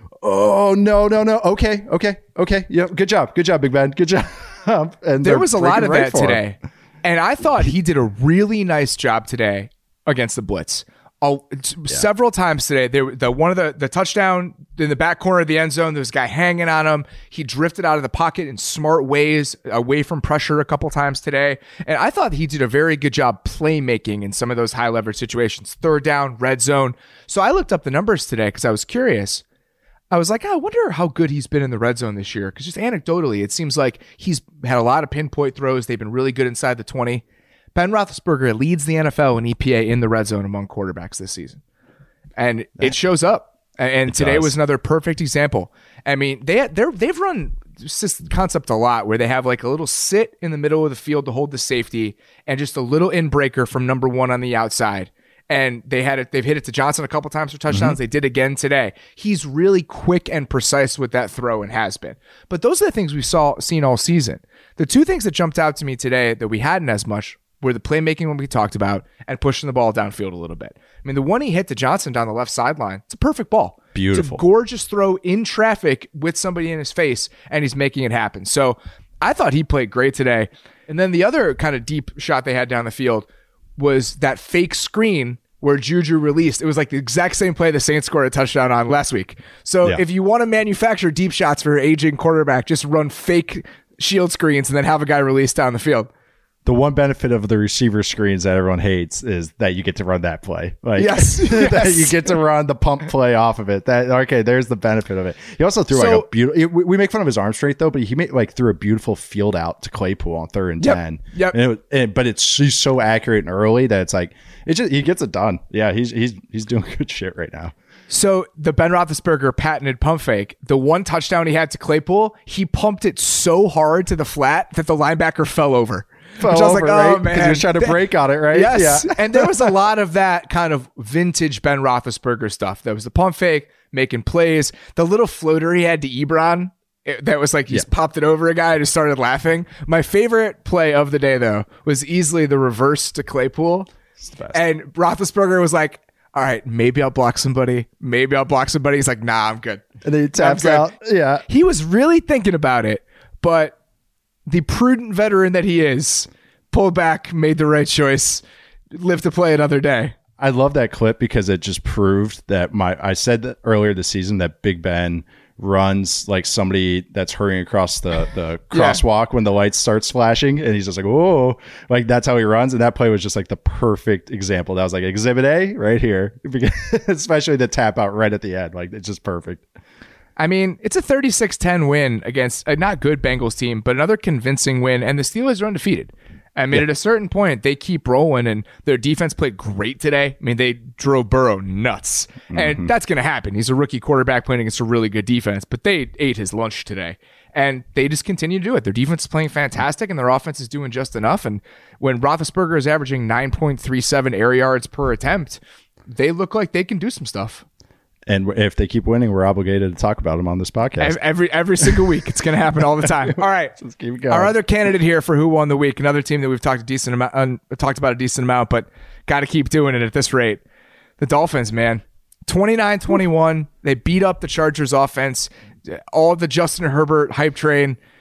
Speaker 4: oh, no, no, no. Okay. Okay. Okay. Yeah. Good job. Good job, Big Ben. Good job. And
Speaker 3: There was a lot of
Speaker 4: right
Speaker 3: that
Speaker 4: for him.
Speaker 3: today. And I thought he did a really nice job today against the blitz. Oh, several times today. There, the one of the the touchdown in the back corner of the end zone. There was a guy hanging on him. He drifted out of the pocket in smart ways, away from pressure a couple times today. And I thought he did a very good job playmaking in some of those high leverage situations. Third down, red zone. So I looked up the numbers today because I was curious. I was like, oh, I wonder how good he's been in the red zone this year. Because just anecdotally, it seems like he's had a lot of pinpoint throws. They've been really good inside the twenty. Ben Roethlisberger leads the N F L in E P A in the red zone among quarterbacks this season. And it shows up. And
Speaker 4: It
Speaker 3: today
Speaker 4: does.
Speaker 3: was another perfect example. I mean, they they're, they've run this concept a lot where they have like a little sit in the middle of the field to hold the safety and just a little in breaker from number one on the outside. And they had it, they've hit it to Johnson a couple times for touchdowns.
Speaker 4: Mm-hmm.
Speaker 3: They did again today. He's really quick and precise with that throw and has been. But those are the things we saw seen all season. The two things that jumped out to me today that we hadn't as much were the playmaking when we talked about and pushing the ball downfield a little bit. I mean, the one he hit to Johnson down the left sideline, it's a perfect ball.
Speaker 4: Beautiful.
Speaker 3: It's a gorgeous throw in traffic with somebody in his face, and he's making it happen. So I thought he played great today. And then the other kind of deep shot they had down the field was that fake screen where Juju released. It was like the exact same play the Saints scored a touchdown on last week. So
Speaker 4: Yeah.
Speaker 3: if you want to manufacture deep shots for your aging quarterback, just run fake shield screens and then have a guy release down the field.
Speaker 4: The one benefit of the receiver screens that everyone hates is that you get to run that play. Like,
Speaker 3: Yes,
Speaker 4: that
Speaker 3: yes.
Speaker 4: you get to run the pump play off of it. That okay, there's the benefit of it. He also threw
Speaker 3: So-
Speaker 4: like a beautiful. We make fun of his arm strength though, but he made like threw a beautiful field out to Claypool on third and
Speaker 3: Yep,
Speaker 4: ten.
Speaker 3: yep.
Speaker 4: And it was, and, but it's he's so accurate and early that it's like it just he gets it done. Yeah, he's he's he's doing good shit right now.
Speaker 3: So the Ben Roethlisberger patented pump fake, the one touchdown he had to Claypool, he pumped it so hard to the flat that the linebacker fell over.
Speaker 4: Fell
Speaker 3: Which I was
Speaker 4: over,
Speaker 3: like,
Speaker 4: right?
Speaker 3: oh
Speaker 4: 'Cause
Speaker 3: man.
Speaker 4: he was trying to
Speaker 3: That-
Speaker 4: break on it, right?
Speaker 3: Yes.
Speaker 4: Yeah.
Speaker 3: And there was a lot of that kind of vintage Ben Roethlisberger stuff. There was the pump fake, making plays, the little floater he had to Ebron. it- That was like he just popped it over a guy and just started laughing. My favorite play of the day, though, was easily the reverse to Claypool. And Roethlisberger was like, all right, maybe I'll block somebody. Maybe I'll block somebody. He's like, nah, I'm good.
Speaker 4: And then he taps
Speaker 3: good.
Speaker 4: out. Yeah.
Speaker 3: He was really thinking about it, but the prudent veteran that he is pulled back, made the right choice, lived to play another day.
Speaker 4: I love that clip because it just proved that my I said that earlier this season that Big Ben runs like somebody that's hurrying across the, the crosswalk when the lights starts flashing, and he's just like, whoa, like that's how he runs. And that play was just like the perfect example. That was like exhibit A right here, especially the tap out right at the end. Like it's just perfect.
Speaker 3: I mean, it's a thirty-six ten win against a not good Bengals team, but another convincing win, and the Steelers are undefeated. I mean, at a certain point, they keep rolling, and their defense played great today. I mean, they drove Burrow nuts, and that's going to happen. He's a rookie quarterback playing against a really good defense, but they ate his lunch today, and they just continue to do it. Their defense is playing fantastic, and their offense is doing just enough. And when Roethlisberger is averaging nine point three seven air yards per attempt, they look like they can do some stuff.
Speaker 4: And if they keep winning, we're obligated to talk about them on this podcast.
Speaker 3: Ev- Every every single week, it's going to happen all the time. All right,
Speaker 4: Let's keep it going.
Speaker 3: our other candidate here for who won the week, another team that we've talked a decent amount, uh, talked about a decent amount, but got to keep doing it at this rate. The Dolphins, man, twenty-nine twenty-one. They beat up the Chargers offense. All the Justin Herbert hype train.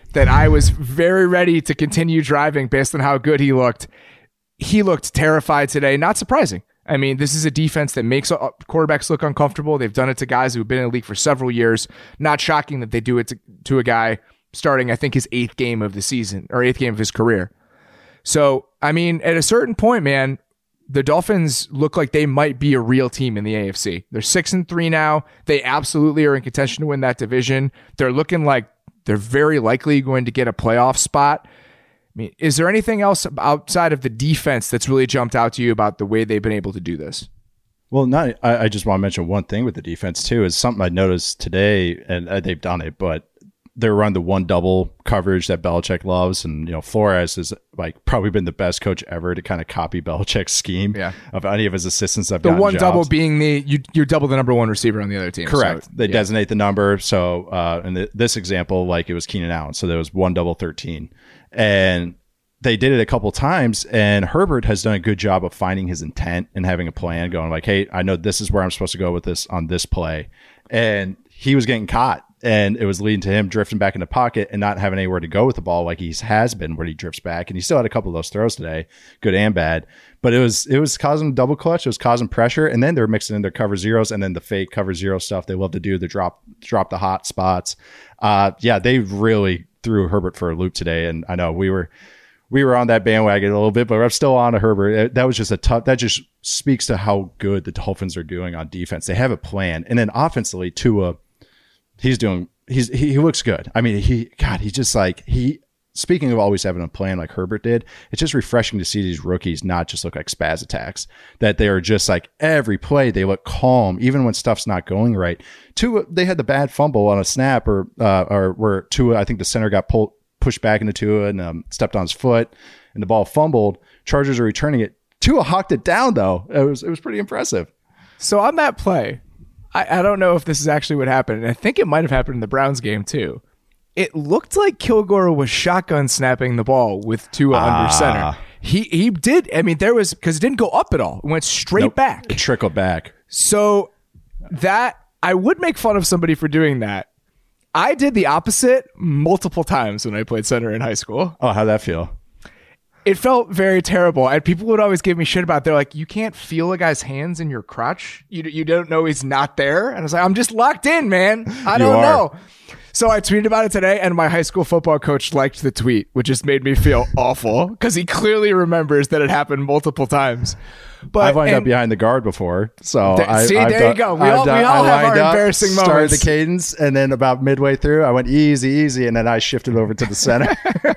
Speaker 3: that I was very ready to continue driving based on how good he looked. He looked terrified today. Not surprising. I mean, this is a defense that makes quarterbacks look uncomfortable. They've done it to guys who've been in the league for several years. Not shocking that they do it to, to a guy starting, I think, his eighth game of the season or eighth game of his career. So, I mean, at a certain point, man, the Dolphins look like they might be a real team in the A F C. They're six and three now. They absolutely are in contention to win that division. They're looking like they're very likely going to get a playoff spot. I mean, is there anything else outside of the defense that's really jumped out to you about the way they've been able to do this?
Speaker 4: Well, not. I, I just want to mention one thing with the defense too. Is something I noticed today, and uh, they've done it, but they're run the one double coverage that Belichick loves, and you know Flores has like probably been the best coach ever to kind of copy Belichick's scheme. Yeah. Of any of his assistants. I've
Speaker 3: the one
Speaker 4: jobs.
Speaker 3: double being the you you double the number one receiver on the other team.
Speaker 4: Correct.
Speaker 3: So,
Speaker 4: they
Speaker 3: yeah.
Speaker 4: designate the number. So uh, in the, this example, like it was Keenan Allen, so there was one double thirteen, and they did it a couple times, and Herbert has done a good job of finding his intent and having a plan, going like, hey, I know this is where I'm supposed to go with this on this play. And he was getting caught, and it was leading to him drifting back in the pocket and not having anywhere to go with the ball like he has been when he drifts back. And he still had a couple of those throws today, good and bad. But it was it was causing double clutch. It was causing pressure. And then they're mixing in their cover zeros and then the fake cover zero stuff they love to do, the drop drop the hot spots. Uh, yeah, they really threw Herbert for a loop today. And I know we were – We were on that bandwagon a little bit, but I'm still on to Herbert. That was just a tough, that just speaks to how good the Dolphins are doing on defense. They have a plan. And then offensively, Tua, he's doing, he's, he, he looks good. I mean, he, God, he just like, he, speaking of always having a plan like Herbert did, it's just refreshing to see these rookies not just look like spaz attacks, that they are just like every play, they look calm, even when stuff's not going right. Tua, they had the bad fumble on a snap or, uh, or where Tua, I think the center got pulled, pushed back into Tua and um, stepped on his foot, and the ball fumbled. Chargers are returning it. Tua hawked it down, though. It was it was pretty impressive.
Speaker 3: So on that play, I, I don't know if this is actually what happened, and I think it might have happened in the Browns game too. It looked like Kilgore was shotgun snapping the ball with Tua ah. under center. He he did. I mean, there was because it didn't go up at all. It went straight nope. back.
Speaker 4: It trickled back.
Speaker 3: So that I would make fun of somebody for doing that. I did the opposite multiple times when I played center in high school.
Speaker 4: Oh, how'd that feel?
Speaker 3: It felt very terrible. And people would always give me shit about it. They're like, you can't feel a guy's hands in your crotch. You you don't know he's not there. And I was like, I'm just locked in, man. I don't know. So I tweeted about it today, and my high school football coach liked the tweet, which just made me feel awful because he clearly remembers that it happened multiple times. But
Speaker 4: I've lined up behind the guard before, so
Speaker 3: th-
Speaker 4: I,
Speaker 3: see,
Speaker 4: I've
Speaker 3: there
Speaker 4: done,
Speaker 3: you go. We
Speaker 4: I've
Speaker 3: all,
Speaker 4: done,
Speaker 3: we all
Speaker 4: I
Speaker 3: have our
Speaker 4: up,
Speaker 3: embarrassing
Speaker 4: started
Speaker 3: moments.
Speaker 4: Started the cadence, and then about midway through, I went easy, easy, and then I shifted over to the center.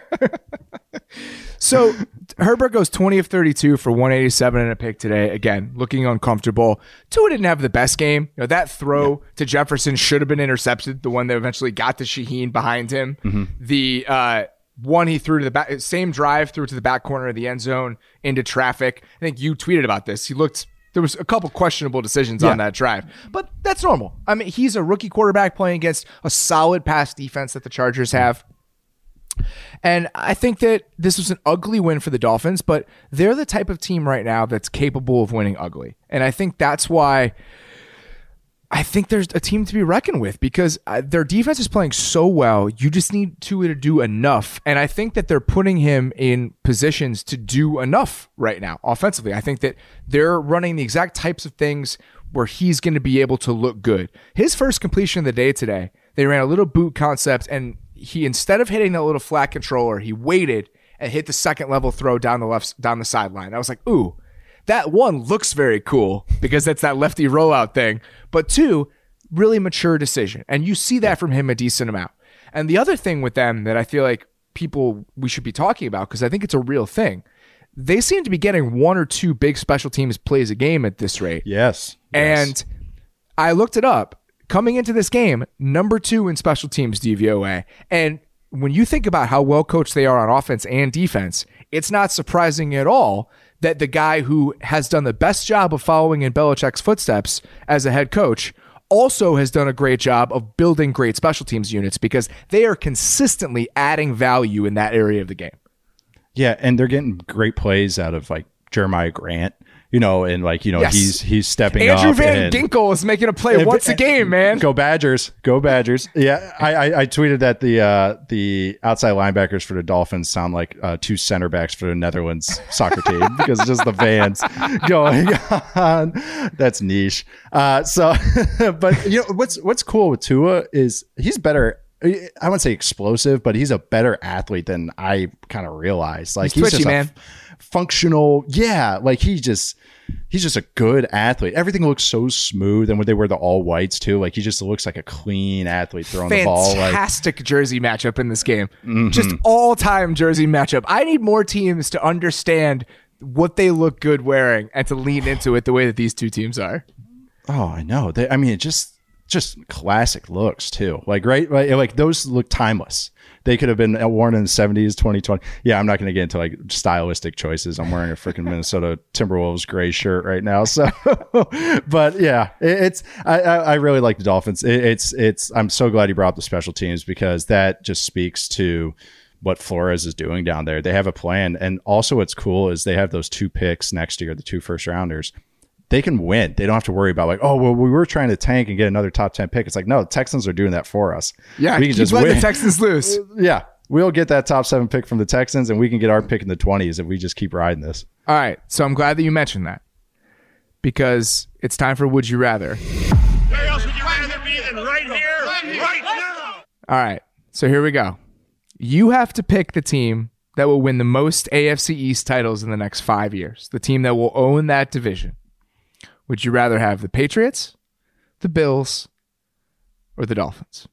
Speaker 3: So Herbert goes twenty of thirty-two for one eighty-seven and a pick today. Again, looking uncomfortable. Tua didn't have the best game. You know, that throw yeah. to Jefferson should have been intercepted. The one that eventually got to Shaheen behind him. Mm-hmm. The uh, one he threw to the back, same drive threw to the back corner of the end zone into traffic. I think you tweeted about this. He looked. There was a couple questionable decisions yeah. on that drive, but that's normal. I mean, he's a rookie quarterback playing against a solid pass defense that the Chargers have. And I think that this was an ugly win for the Dolphins, but they're the type of team right now that's capable of winning ugly. And I think that's why I think there's a team to be reckoned with, because their defense is playing so well. You just need Tua to do enough. And I think that they're putting him in positions to do enough right now offensively. I think that they're running the exact types of things where he's going to be able to look good. His first completion of the day today, they ran a little boot concept, and he, instead of hitting that little flat controller, he waited and hit the second level throw down the left, down the sideline. I was like, ooh, that one looks very cool because that's that lefty rollout thing. But two, really mature decision. And you see that from him a decent amount. And the other thing with them that I feel like people, we should be talking about, because I think it's a real thing, they seem to be getting one or two big special teams plays a game at this rate.
Speaker 4: Yes.
Speaker 3: And
Speaker 4: yes.
Speaker 3: I looked it up. Coming into this game, number two in special teams D V O A. And when you think about how well coached they are on offense and defense, it's not surprising at all that the guy who has done the best job of following in Belichick's footsteps as a head coach also has done a great job of building great special teams units, because they are consistently adding value in that area of the game.
Speaker 4: Yeah, and they're getting great plays out of like Jeremiah Grant. you know, and like, you know,
Speaker 3: Yes.
Speaker 4: he's he's stepping
Speaker 3: Andrew
Speaker 4: up.
Speaker 3: Van
Speaker 4: and,
Speaker 3: Ginkel is making a play
Speaker 4: and-
Speaker 3: once a game, man.
Speaker 4: Go Badgers. Go Badgers. Yeah, I, I, I tweeted that the uh, the outside linebackers for the Dolphins sound like uh, two center backs for the Netherlands soccer team because just the Vans going on. That's niche. Uh, so, but you know what's what's cool with Tua is he's better. I wouldn't say explosive, but he's a better athlete than I kind of realized. Like
Speaker 3: He's twitchy,
Speaker 4: just a
Speaker 3: man.
Speaker 4: f- functional. Yeah, like he just. He's just a good athlete. Everything looks so smooth, and when they wear the all whites too, like he just looks like a clean athlete throwing the ball. Like,
Speaker 3: Fantastic jersey matchup in this game. Just all-time jersey matchup. I need more teams to understand what they look good wearing and to lean into it the way that these two teams are.
Speaker 4: oh, I know. They, I mean, it just just classic looks too. Like right, like, like those look timeless. They could have been worn in the seventies, twenty twenty. Yeah, I'm not going to get into like stylistic choices. I'm wearing a freaking Minnesota Timberwolves gray shirt right now. So, but yeah, it, it's I, I I really like the Dolphins. It, it's it's I'm so glad you brought up the special teams because that just speaks to what Flores is doing down there. They have a plan, and also what's cool is they have those two picks next year, the two first rounders. They can win. They don't have to worry about like, oh, well, we were trying to tank and get another top ten pick. It's like, no, the Texans are doing that for us.
Speaker 3: Yeah,
Speaker 4: we can
Speaker 3: keep
Speaker 4: just
Speaker 3: letting
Speaker 4: win.
Speaker 3: the Texans loose.
Speaker 4: Yeah, we'll get that top seven pick from the Texans, and we can get our pick in the twenties if we just keep riding this.
Speaker 3: All right, so I'm glad that you mentioned that because it's time for Would You Rather.
Speaker 6: Where else would you rather be than right here, right now?
Speaker 3: All right, so here we go. You have to pick the team that will win the most A F C East titles in the next five years, the team that will own that division. Would you rather have the Patriots, the Bills, or the Dolphins?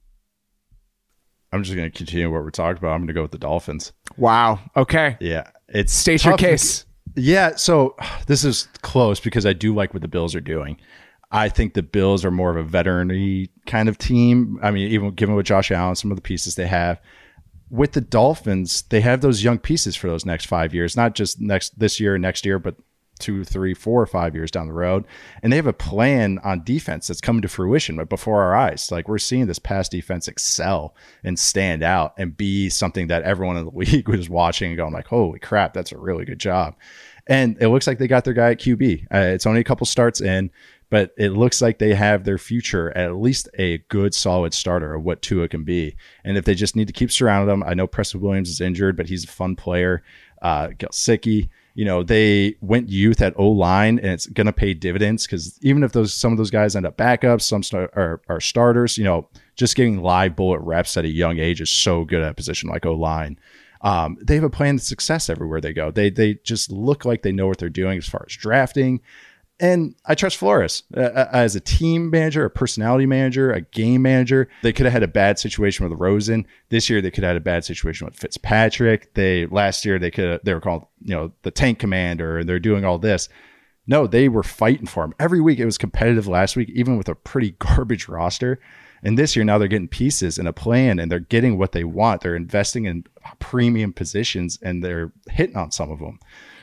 Speaker 4: I'm just going to continue what we're talking about. I'm going to go with the Dolphins.
Speaker 3: Wow. Okay.
Speaker 4: Yeah, it's
Speaker 3: State your
Speaker 4: tough.
Speaker 3: case.
Speaker 4: Yeah, so this is close because I do like what the Bills are doing. I think the Bills are more of a veteran-y kind of team. I mean, even given with Josh Allen, some of the pieces they have. With the Dolphins, they have those young pieces for those next five years, not just next this year, next year, but two, three, four, five years down the road. And they have a plan on defense that's coming to fruition right before our eyes. Like we're seeing this pass defense excel and stand out and be something that everyone in the league was watching and going like, holy crap, that's a really good job. And it looks like they got their guy at Q B. Uh, it's only a couple starts in, but it looks like they have their future at least a good, solid starter of what Tua can be. And if they just need to keep surrounding him, I know Preston Williams is injured, but he's a fun player. Uh, Gesicki, you know, they went youth at O-line, and it's going to pay dividends because even if those some of those guys end up backups, some start, are, are starters, you know, just getting live bullet reps at a young age is so good at a position like O-line. Um, they have a plan to success everywhere they go. They they just look like they know what they're doing as far as drafting. And I trust Flores uh, as a team manager, a personality manager, a game manager. They could have had a bad situation with Rosen. This year, they could have had a bad situation with Fitzpatrick. They last year they could they were called you know the tank commander, and they're doing all this. No, they were fighting for him every week. It was competitive last week, even with a pretty garbage roster. And this year, now they're getting pieces and a plan, and they're getting what they want. They're investing in premium positions, and they're hitting on some of them.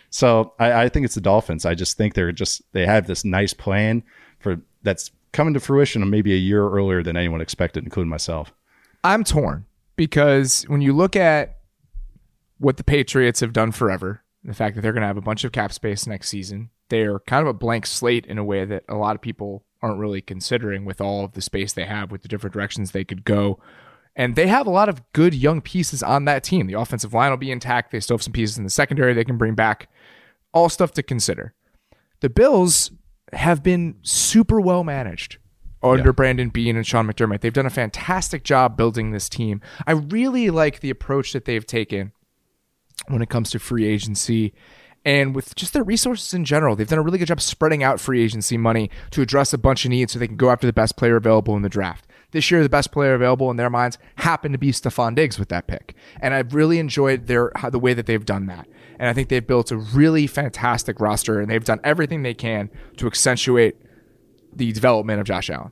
Speaker 4: So I, I think it's the Dolphins. I just think they're just they have this nice plan for that's coming to fruition maybe a year earlier than anyone expected, including myself.
Speaker 3: I'm torn because when you look at what the Patriots have done forever, the fact that they're going to have a bunch of cap space next season, they're kind of a blank slate in a way that a lot of people aren't really considering with all of the space they have, with the different directions they could go. And they have a lot of good young pieces on that team. The offensive line will be intact. They still have some pieces in the secondary they can bring back. All stuff to consider. The Bills have been super well managed under
Speaker 4: Yeah.
Speaker 3: Brandon Beane and Sean McDermott. They've done a fantastic job building this team. I really like the approach that they've taken when it comes to free agency and with just their resources in general. They've done a really good job spreading out free agency money to address a bunch of needs so they can go after the best player available in the draft. This year, the best player available in their minds happened to be Stephon Diggs with that pick. And I've really enjoyed their how, the way that they've done that. And I think they've built a really fantastic roster, and they've done everything they can to accentuate the development of Josh Allen.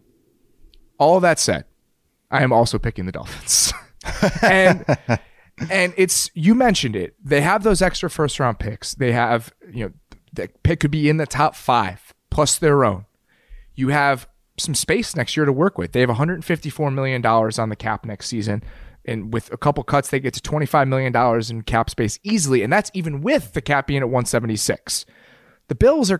Speaker 3: All that said, I am also picking the Dolphins. and and it's, you mentioned it, they have those extra first round picks. They have, you know, the pick could be in the top five plus their own. You have some space next year to work with. They have one hundred fifty-four million dollars on the cap next season. And with a couple cuts, they get to twenty-five million dollars in cap space easily. And that's even with the cap being at one seventy-six. The Bills are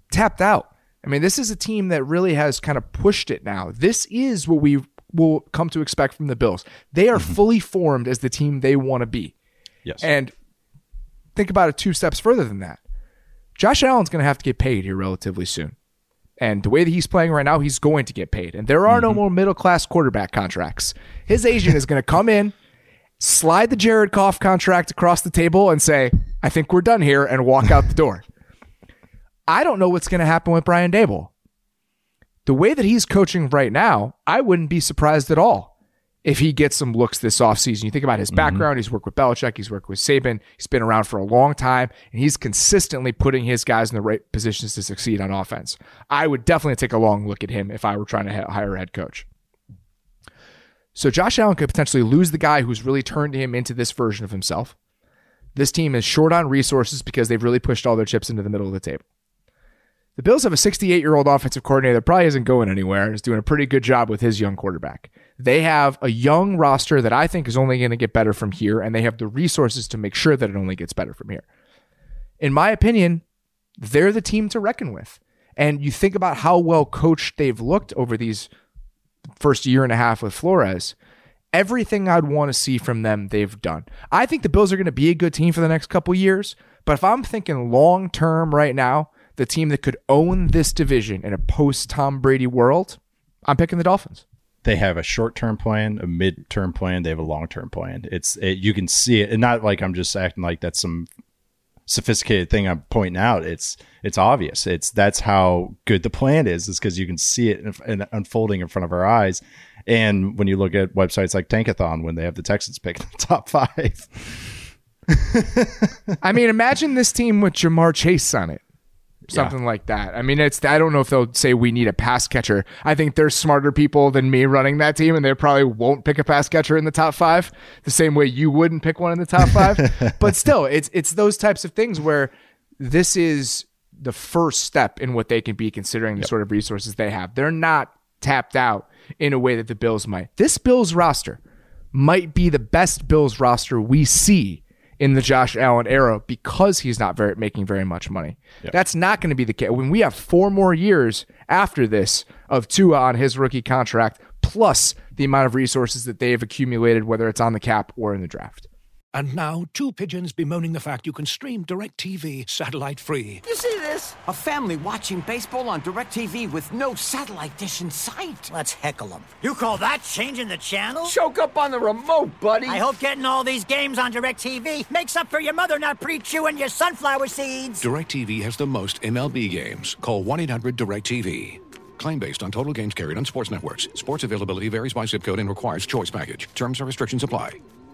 Speaker 3: tapped out. I mean, this is a team that really has kind of pushed it now. This is what we will come to expect from the Bills. They are mm-hmm. fully formed as the team they want to be.
Speaker 4: Yes.
Speaker 3: And think about it two steps further than that. Josh Allen's going to have to get paid here relatively soon. And the way that he's playing right now, he's going to get paid. And there are mm-hmm. no more middle-class quarterback contracts. His agent is going to come in, slide the Jared Goff contract across the table and say, I think we're done here, and walk out the door. I don't know what's going to happen with Brian Daboll. The way that he's coaching right now, I wouldn't be surprised at all if he gets some looks this offseason. You think about his background. Mm-hmm. He's worked with Belichick. He's worked with Saban. He's been around for a long time, and he's consistently putting his guys in the right positions to succeed on offense. I would definitely take a long look at him if I were trying to hire a head coach. So Josh Allen could potentially lose the guy who's really turned him into this version of himself. This team is short on resources because they've really pushed all their chips into the middle of the table. The Bills have a sixty-eight-year-old offensive coordinator that probably isn't going anywhere and is doing a pretty good job with his young quarterback. They have a young roster that I think is only going to get better from here, and they have the resources to make sure that it only gets better from here. In my opinion, they're the team to reckon with. And you think about how well coached they've looked over these first year and a half with Flores. Everything I'd want to see from them, they've done. I think the Bills are going to be a good team for the next couple years, but if I'm thinking long-term right now, the team that could own this division in a post-Tom Brady world, I'm picking the Dolphins.
Speaker 4: They have a short-term plan, a mid-term plan. They have a long-term plan. It's it, you can see it, and not like I'm just acting like that's some sophisticated thing I'm pointing out. It's it's obvious. It's that's how good the plan is. Is because you can see it in, in, unfolding in front of our eyes. And when you look at websites like Tankathon, when they have the Texans pick in the top five,
Speaker 3: I mean, imagine this team with Jamar Chase on it. Something yeah. like that. I mean, it's I don't know if they'll say we need a pass catcher. I think there's smarter people than me running that team, and they probably won't pick a pass catcher in the top five the same way you wouldn't pick one in the top five. But still, it's it's those types of things where this is the first step in what they can be considering the yep. sort of resources they have. They're not tapped out in a way that the Bills might. This Bills roster might be the best Bills roster we see in the Josh Allen era because he's not very, making very much money. Yep. That's not going to be the case. When we have four more years after this of Tua on his rookie contract, plus the amount of resources that they've accumulated, whether it's on the cap or in the draft.
Speaker 7: And now, two pigeons bemoaning the fact you can stream DirecTV satellite-free.
Speaker 8: You see this? A family watching baseball on DirecTV with no satellite dish in sight.
Speaker 9: Let's heckle them.
Speaker 10: You call that changing the channel?
Speaker 8: Choke up on the remote, buddy.
Speaker 10: I hope getting all these games on DirecTV makes up for your mother not pre-chewing your sunflower seeds.
Speaker 7: DirecTV has the most M L B games. Call one eight hundred direct T V. Claim based on total games carried on sports networks. Sports availability varies by zip code and requires choice package. Terms and restrictions apply.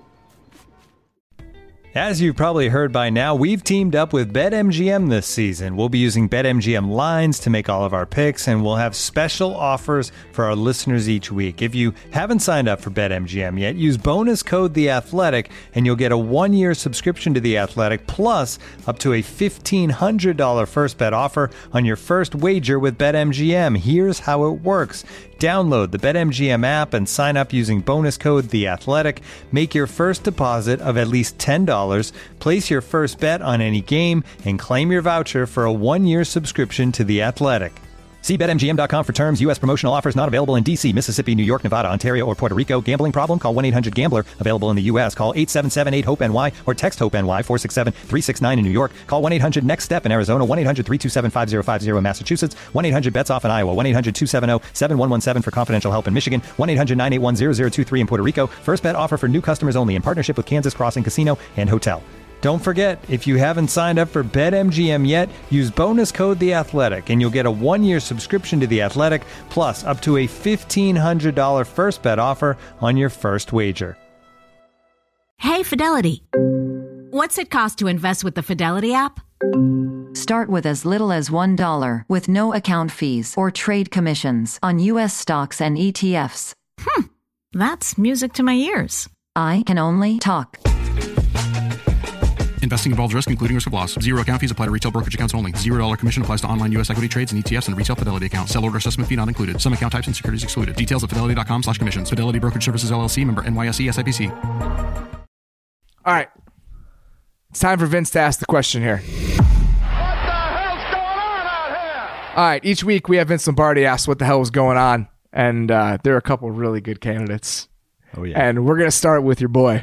Speaker 5: As you've probably heard by now, we've teamed up with BetMGM this season. We'll be using BetMGM lines to make all of our picks, and we'll have special offers for our listeners each week. If you haven't signed up for BetMGM yet, use bonus code The Athletic, and you'll get a one-year subscription to The Athletic, plus up to a fifteen hundred dollars first bet offer on your first wager with BetMGM. Here's how it works. Download the BetMGM app and sign up using bonus code The Athletic. Make your first deposit of at least ten dollars, place your first bet on any game, and claim your voucher for a one-year subscription to The Athletic. See Bet M G M dot com for terms. U S promotional offers not available in D C, Mississippi, New York, Nevada, Ontario, or Puerto Rico. Gambling problem? Call one eight hundred gambler. Available in the U S. Call eight seven seven eight hope N Y or text HOPE-NY four six seven three six nine in New York. Call one eight hundred next step in Arizona. one eight hundred three two seven five zero five zero in Massachusetts. one eight hundred bets off in Iowa. one eight hundred two seven zero seven one one seven for confidential help in Michigan. one eight hundred nine eight one zero zero two three in Puerto Rico. First bet offer for new customers only in partnership with Kansas Crossing Casino and Hotel. Don't forget, if you haven't signed up for BetMGM yet, use bonus code The Athletic, and you'll get a one-year subscription to The Athletic, plus up to a fifteen hundred dollars first bet offer on your first wager.
Speaker 11: Hey, Fidelity. What's it cost to invest with the Fidelity app?
Speaker 12: Start with as little as one dollar with no account fees or trade commissions on U S stocks and E T Fs.
Speaker 11: Hmm, that's music to my ears.
Speaker 12: I can only talk.
Speaker 13: Investing involves risk, including risk of loss. Zero account fees apply to retail brokerage accounts only. Zero dollar commission applies to online U S equity trades and E T Fs and retail Fidelity account. Sell order assessment fee not included. Some account types and securities excluded. Details at fidelity dot com slash commissions. Fidelity Brokerage Services L L C, member N Y S E S I P C.
Speaker 3: All right. It's time for Vince to ask the question here.
Speaker 6: What the hell's going on out here?
Speaker 3: All right. Each week we have Vince Lombardi ask what the hell was going on. And uh, there are a couple of really good candidates.
Speaker 4: Oh, yeah.
Speaker 3: And we're going to start with your boy.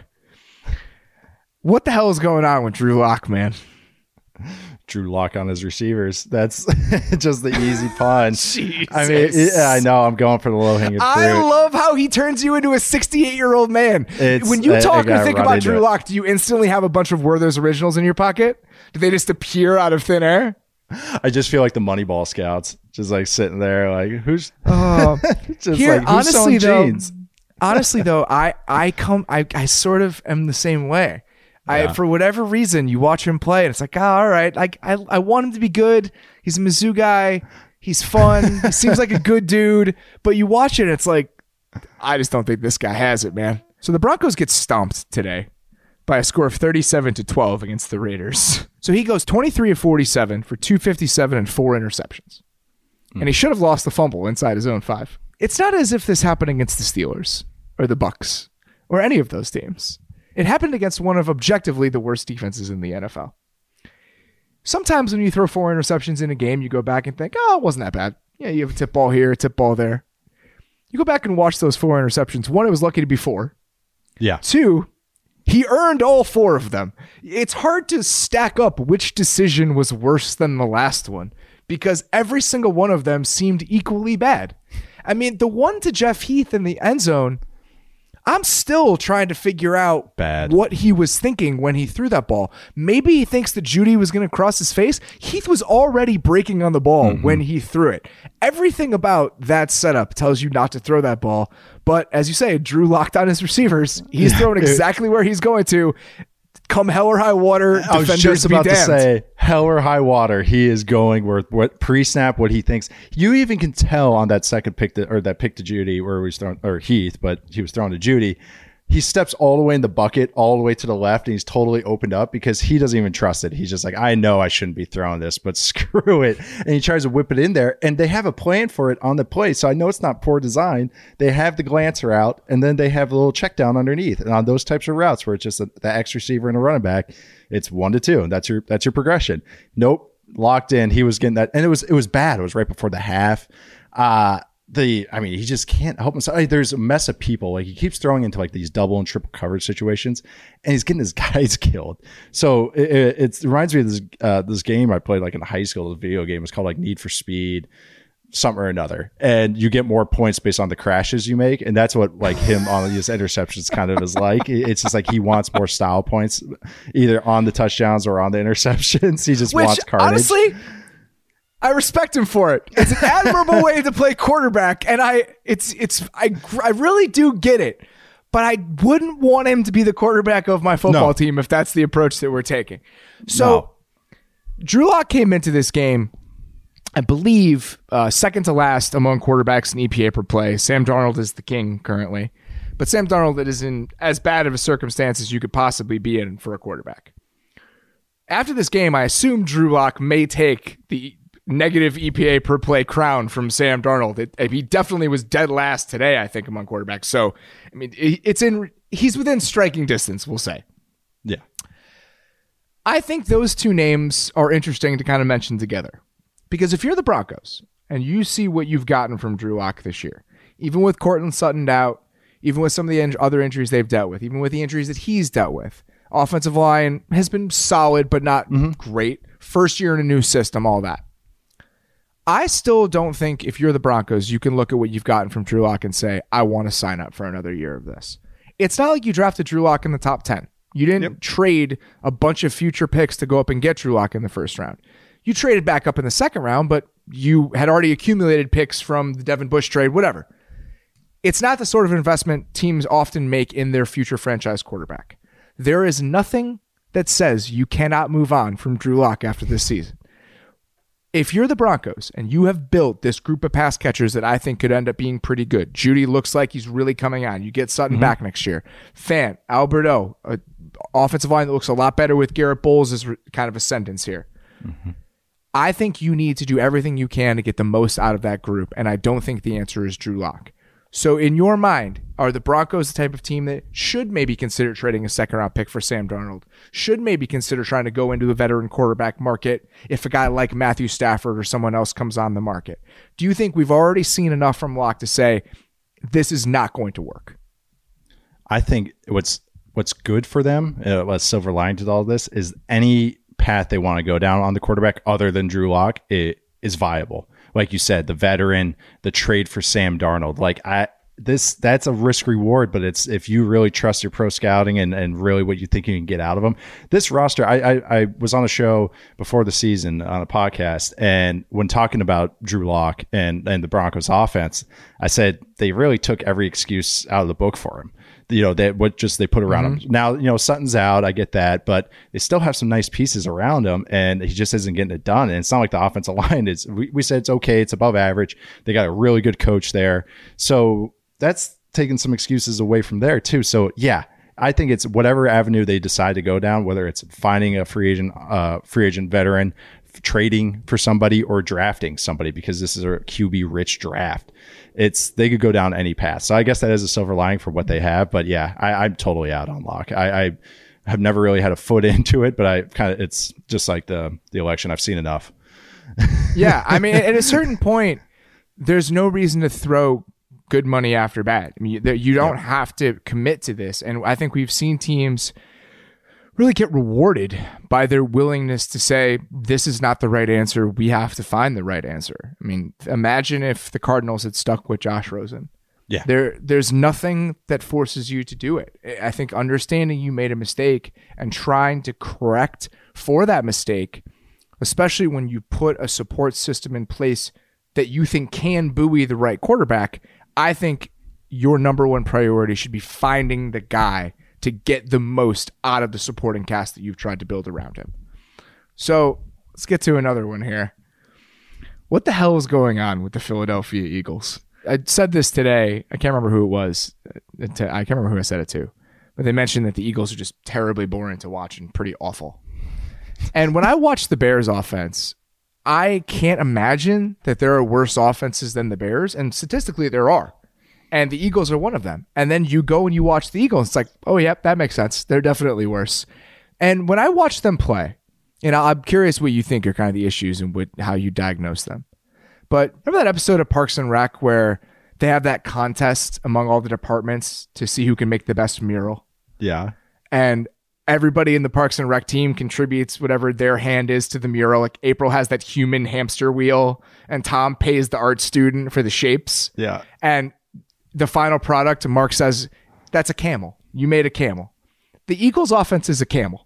Speaker 3: What the hell is going on with Drew Lock, man?
Speaker 4: Drew Lock on his receivers. That's just the easy pun.
Speaker 3: Jesus.
Speaker 4: I mean, yeah, I know. I'm going for the low hanging fruit.
Speaker 3: I love how he turns you into a sixty-eight-year-old man.
Speaker 4: It's,
Speaker 3: when you
Speaker 4: I-
Speaker 3: talk
Speaker 4: I
Speaker 3: or
Speaker 4: gotta
Speaker 3: think
Speaker 4: run
Speaker 3: about
Speaker 4: into
Speaker 3: Drew
Speaker 4: it.
Speaker 3: Lock, do you instantly have a bunch of Werther's originals in your pocket? Do they just appear out of thin air?
Speaker 4: I just feel like the Moneyball scouts, just like sitting there, like who's
Speaker 3: Oh,
Speaker 4: just
Speaker 3: here,
Speaker 4: like who's
Speaker 3: honestly
Speaker 4: selling
Speaker 3: though,
Speaker 4: jeans?
Speaker 3: honestly though, I I come I, I sort of am the same way. I
Speaker 4: Yeah.
Speaker 3: for whatever reason you watch him play and it's like, oh, all right, like I I want him to be good. He's a Mizzou guy. He's fun. He seems like a good dude. But you watch it, and it's like, I just don't think this guy has it, man. So the Broncos get stomped today by a score of thirty-seven to twelve against the Raiders. So he goes twenty-three of forty-seven for two fifty-seven and four interceptions. Mm. And he should have lost the fumble inside his own five. It's not as if this happened against the Steelers or the Bucks or any of those teams. It happened against one of objectively the worst defenses in the N F L. Sometimes when you throw four interceptions in a game, you go back and think, oh, it wasn't that bad. Yeah, you have a tip ball here, a tip ball there. You go back and watch those four interceptions. One, it was lucky to be four.
Speaker 4: Yeah.
Speaker 3: Two, he earned all four of them. It's hard to stack up which decision was worse than the last one because every single one of them seemed equally bad. I mean, the one to Jeff Heath in the end zone, I'm still trying to figure out
Speaker 4: Bad.
Speaker 3: what he was thinking when he threw that ball. Maybe he thinks that Judy was going to cross his face. Heath was already breaking on the ball
Speaker 4: Mm-hmm.
Speaker 3: when he threw it. Everything about that setup tells you not to throw that ball. But as you say, Drew locked on his receivers. He's throwing exactly where he's going to. Come hell or high water,
Speaker 4: I was
Speaker 3: defenders
Speaker 4: just
Speaker 3: be
Speaker 4: about to
Speaker 3: damned.
Speaker 4: say, hell or high water, he is going where what pre-snap, what he thinks. You even can tell on that second pick to, or that pick to Judy, where he was throwing, or Heath, but he was throwing to Judy. He steps all the way in the bucket, all the way to the left, and he's totally opened up because he doesn't even trust it. He's just like, I know I shouldn't be throwing this, but screw it. And he tries to whip it in there, and they have a plan for it on the play. So I know it's not poor design. They have the glancer out, and then they have a little check down underneath. And on those types of routes where it's just a, the X receiver and a running back, it's one to two, and that's your that's your progression. Nope, locked in. He was getting that, and it was it was bad. It was right before the half. Uh The, I mean, he just can't help himself. Like, there's a mess of people. Like, he keeps throwing into like these double and triple coverage situations, and he's getting his guys killed. So it, it, it reminds me of this uh, this game I played like in high school. The video game was called like Need for Speed, something or another. And you get more points based on the crashes you make, and that's what like him on these interceptions kind of is like. It's just like he wants more style points, either on the touchdowns or on the interceptions. He just
Speaker 3: Which,
Speaker 4: wants carnage.
Speaker 3: honestly, I respect him for it. It's an admirable way to play quarterback, and I it's it's I I really do get it. But I wouldn't want him to be the quarterback of my football
Speaker 4: No.
Speaker 3: team if that's the approach that we're taking. So
Speaker 4: No.
Speaker 3: Drew Lock came into this game, I believe, uh, second to last among quarterbacks in E P A per play. Sam Darnold is the king currently, but Sam Darnold is in as bad of a circumstance as you could possibly be in for a quarterback. After this game, I assume Drew Lock may take the negative E P A per play crown from Sam Darnold. It, he definitely was dead last today, I think, among quarterbacks. So, I mean, it's in he's within striking distance, we'll say.
Speaker 4: Yeah.
Speaker 3: I think those two names are interesting to kind of mention together. Because if you're the Broncos and you see what you've gotten from Drew Lock this year, even with Cortland Sutton out, even with some of the in- other injuries they've dealt with, even with the injuries that he's dealt with, offensive line has been solid but not mm-hmm. great. First year in a new system, all that. I still don't think if you're the Broncos, you can look at what you've gotten from Drew Lock and say, I want to sign up for another year of this. It's not like you drafted Drew Lock in the top ten. You didn't yep. trade a bunch of future picks to go up and get Drew Lock in the first round. You traded back up in the second round, but you had already accumulated picks from the Devin Bush trade, whatever. It's not the sort of investment teams often make in their future franchise quarterback. There is nothing that says you cannot move on from Drew Lock after this season. If you're the Broncos and you have built this group of pass catchers that I think could end up being pretty good, Judy looks like he's really coming on. You get Sutton mm-hmm. back next year. Fant, Alberto, a offensive line that looks a lot better with Garrett Bowles is kind of a sentence here. Mm-hmm. I think you need to do everything you can to get the most out of that group, and I don't think the answer is Drew Lock. So in your mind, are the Broncos the type of team that should maybe consider trading a second round pick for Sam Darnold? Should maybe consider trying to go into the veteran quarterback market if a guy like Matthew Stafford or someone else comes on the market? Do you think we've already seen enough from Locke to say this is not going to work?
Speaker 4: I think what's what's good for them, uh, a silver lining to all this, is any path they want to go down on the quarterback other than Drew Lock it, is viable. Like you said, the veteran, the trade for Sam Darnold. Like I, this, that's a risk reward, but it's if you really trust your pro scouting and, and really what you think you can get out of them. This roster, I, I, I was on a show before the season on a podcast, and when talking about Drew Lock and, and the Broncos offense, I said they really took every excuse out of the book for him. You know, that what just they put around mm-hmm. him. Now, you know, Sutton's out. I get that, but they still have some nice pieces around him, and he just isn't getting it done. And it's not like the offensive line is. We, we said it's okay. It's above average. They got a really good coach there, so that's taking some excuses away from there too. So yeah, I think it's whatever avenue they decide to go down, whether it's finding a free agent, uh, free agent veteran, trading for somebody, or drafting somebody, because this is a Q B rich draft. It's they could go down any path. So I guess that is a silver lining for what they have. But yeah, I, I'm totally out on Locke. I, I have never really had a foot into it, but I kind of it's just like the the election. I've seen enough.
Speaker 3: Yeah, I mean, at a certain point, there's no reason to throw good money after bad. I mean, you, you don't yeah. have to commit to this, and I think we've seen teams really get rewarded by their willingness to say, this is not the right answer. We have to find the right answer. I mean, imagine if the Cardinals had stuck with Josh Rosen.
Speaker 4: Yeah.
Speaker 3: There, there's nothing that forces you to do it. I think understanding you made a mistake and trying to correct for that mistake, especially when you put a support system in place that you think can buoy the right quarterback, I think your number one priority should be finding the guy to get the most out of the supporting cast that you've tried to build around him. So let's get to another one here. What the hell is going on with the Philadelphia Eagles? I said this today. I can't remember who it was. I can't remember who I said it to. But they mentioned that the Eagles are just terribly boring to watch and pretty awful. And when I watch the Bears offense, I can't imagine that there are worse offenses than the Bears. And statistically, there are. And the Eagles are one of them. And then you go and you watch the Eagles. It's like, oh, yep, that makes sense. They're definitely worse. And when I watch them play, you know, I'm curious what you think are kind of the issues and what, how you diagnose them. But remember that episode of Parks and Rec where they have that contest among all the departments to see who can make the best mural?
Speaker 4: Yeah.
Speaker 3: And everybody in the Parks and Rec team contributes whatever their hand is to the mural. Like April has that human hamster wheel, and Tom pays the art student for the shapes.
Speaker 4: Yeah.
Speaker 3: And the final product, Mark says, that's a camel. You made a camel. The Eagles offense is a camel.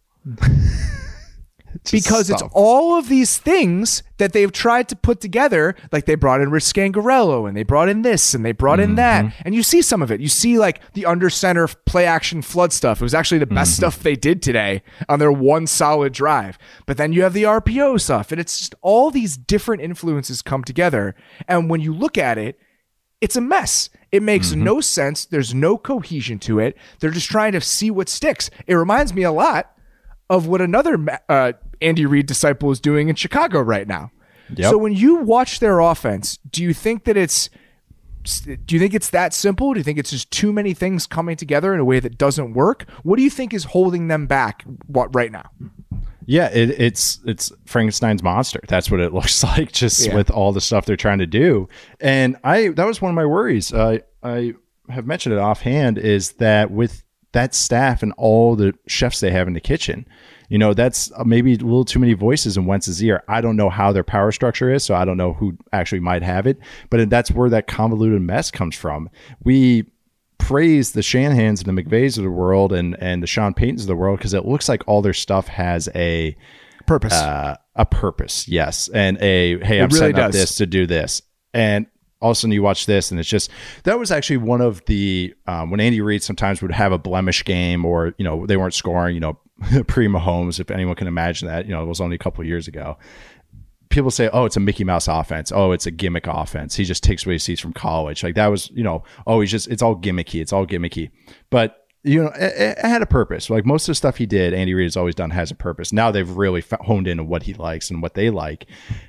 Speaker 3: Because it's all of these things that they've tried to put together. Like they brought in Rich Scangarello, and they brought in this, and they brought in mm-hmm. that. And you see some of it. You see like the under center play action flood stuff. It was actually the best mm-hmm. stuff they did today on their one solid drive. But then you have the R P O stuff. And it's just all these different influences come together. And when you look at it, it's a mess. It makes mm-hmm. no sense. There's no cohesion to it. They're just trying to see what sticks. It reminds me a lot of what another uh, Andy Reid disciple is doing in Chicago right now.
Speaker 4: Yep.
Speaker 3: So when you watch their offense, do you think that it's do you think it's that simple? Do you think it's just too many things coming together in a way that doesn't work? What do you think is holding them back what right now?
Speaker 4: Yeah, it, it's it's Frankenstein's monster. That's what it looks like, just yeah. with all the stuff they're trying to do. And I that was one of my worries. Uh, I have mentioned it offhand, is that with that staff and all the chefs they have in the kitchen, you know, that's maybe a little too many voices in Wentz's ear. I don't know how their power structure is, so I don't know who actually might have it. But that's where that convoluted mess comes from. We praise the Shanahans and the McVays of the world and and the Sean Paytons of the world because it looks like all their stuff has a
Speaker 3: purpose.
Speaker 4: Uh, a purpose, yes, and a hey, I'm
Speaker 3: really
Speaker 4: setting
Speaker 3: does.
Speaker 4: up this to do this, and all of a sudden you watch this, and it's just that was actually one of the um, when Andy Reid sometimes would have a blemish game, or you know they weren't scoring, you know, pre Mahomes, if anyone can imagine that, you know, it was only a couple of years ago. People say, oh, it's a Mickey Mouse offense. Oh, it's a gimmick offense. He just takes what he sees from college. Like that was, you know, oh, he's just, it's all gimmicky. It's all gimmicky. But, you know, it, it had a purpose. Like most of the stuff he did, Andy Reid has always done has a purpose. Now they've really honed in on what he likes and what they like.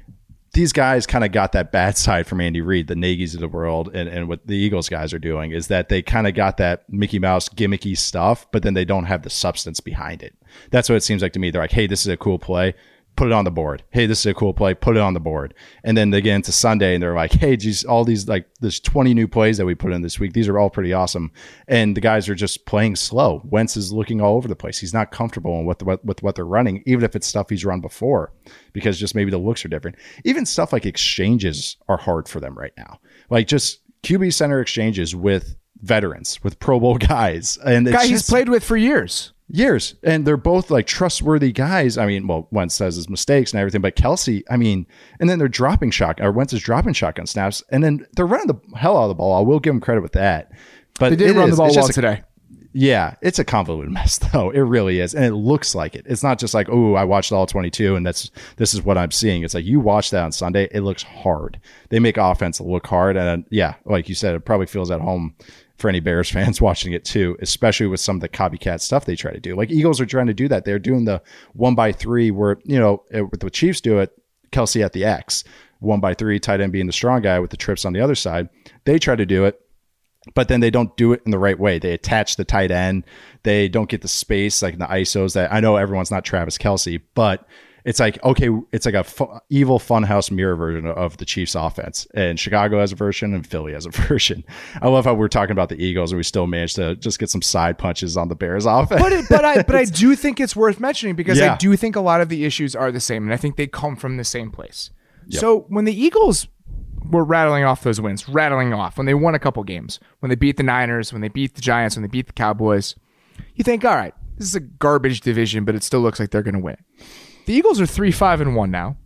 Speaker 4: these guys kind of got that bad side from Andy Reid, the Nagy's of the world, and, and what the Eagles guys are doing is that they kind of got that Mickey Mouse gimmicky stuff, but then they don't have the substance behind it. That's what it seems like to me. They're like, hey, this is a cool play. Put it on the board. Hey, this is a cool play. Put it on the board. And then they get into Sunday and they're like, hey, geez, all these, like, there's twenty new plays that we put in this week. These are all pretty awesome. And the guys are just playing slow. Wentz is looking all over the place. He's not comfortable in what the, with what they're running, even if it's stuff he's run before, because just maybe the looks are different. Even stuff like exchanges are hard for them right now. Like just Q B center exchanges with veterans, with Pro Bowl guys. And it's
Speaker 3: guy
Speaker 4: just,
Speaker 3: he's played with for years.
Speaker 4: Years. And they're both like trustworthy guys. I mean, well, Wentz says his mistakes and everything, but Kelsey, I mean, and then they're dropping shotgun, or Wentz is dropping shotgun snaps, and then they're running the hell out of the ball. I will give them credit with that. But
Speaker 3: they did run is, the ball well a, today.
Speaker 4: Yeah, it's a convoluted mess, though. It really is. And it looks like it. It's not just like, oh, I watched all twenty-two and that's this is what I'm seeing. It's like you watch that on Sunday, it looks hard. They make offense look hard. And yeah, like you said, it probably feels at home for any Bears fans watching it too, especially with some of the copycat stuff they try to do. Like Eagles are trying to do that. They're doing the one by three where, you know, with the Chiefs do it, Kelsey at the X, one by three, tight end being the strong guy with the trips on the other side. They try to do it, but then they don't do it in the right way. They attach the tight end. They don't get the space like in the I S Os that I know everyone's not Travis Kelsey, but it's like, okay, it's like a fu- evil funhouse mirror version of the Chiefs offense, and Chicago has a version and Philly has a version. I love how we're talking about the Eagles and we still managed to just get some side punches on the Bears offense.
Speaker 3: But it, but I but I do think it's worth mentioning because
Speaker 4: Yeah.
Speaker 3: I do think a lot of the issues are the same, and I think they come from the same place.
Speaker 4: Yep.
Speaker 3: So when the Eagles were rattling off those wins, rattling off when they won a couple games, when they beat the Niners, when they beat the Giants, when they beat the Cowboys, you think, all right, this is a garbage division, but it still looks like they're going to win. The Eagles are three, five, and one now.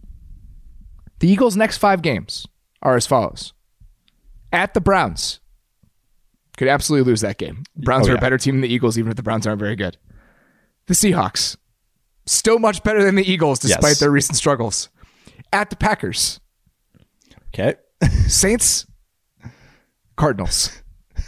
Speaker 3: The Eagles' next five games are as follows: at the Browns, could absolutely lose that game. Browns
Speaker 4: Oh,
Speaker 3: are
Speaker 4: yeah.
Speaker 3: a better team than the Eagles, even if the Browns aren't very good. The Seahawks, still much better than the Eagles, despite
Speaker 4: Yes.
Speaker 3: their recent struggles. At the Packers,
Speaker 4: Okay.
Speaker 3: Saints, Cardinals.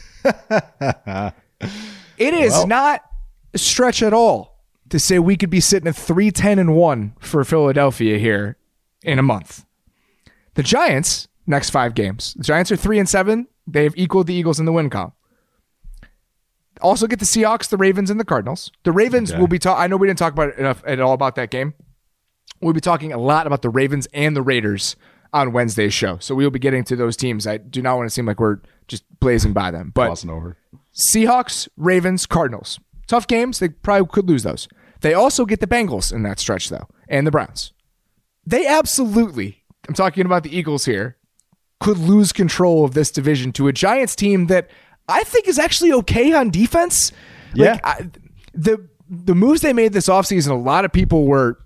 Speaker 3: It is
Speaker 4: Well.
Speaker 3: not a stretch at all to say we could be sitting at three, ten, and one for Philadelphia here in a month. The Giants, next five games. The Giants are three and seven. They have equaled the Eagles in the win column. Also get the Seahawks, the Ravens, and the Cardinals. The Ravens
Speaker 4: Okay.
Speaker 3: will be talking. I know we didn't talk about it enough at all about that game. We'll be talking a lot about the Ravens and the Raiders on Wednesday's show. So we will be getting to those teams. I do not want to seem like we're just blazing by them. But
Speaker 4: Glossing over.
Speaker 3: Seahawks, Ravens, Cardinals. Tough games. They probably could lose those. They also get the Bengals in that stretch, though, and the Browns. They absolutely, I'm talking about the Eagles here, could lose control of this division to a Giants team that I think is actually okay on defense.
Speaker 4: Yeah.
Speaker 3: Like, I, the the moves they made this offseason, a lot of people were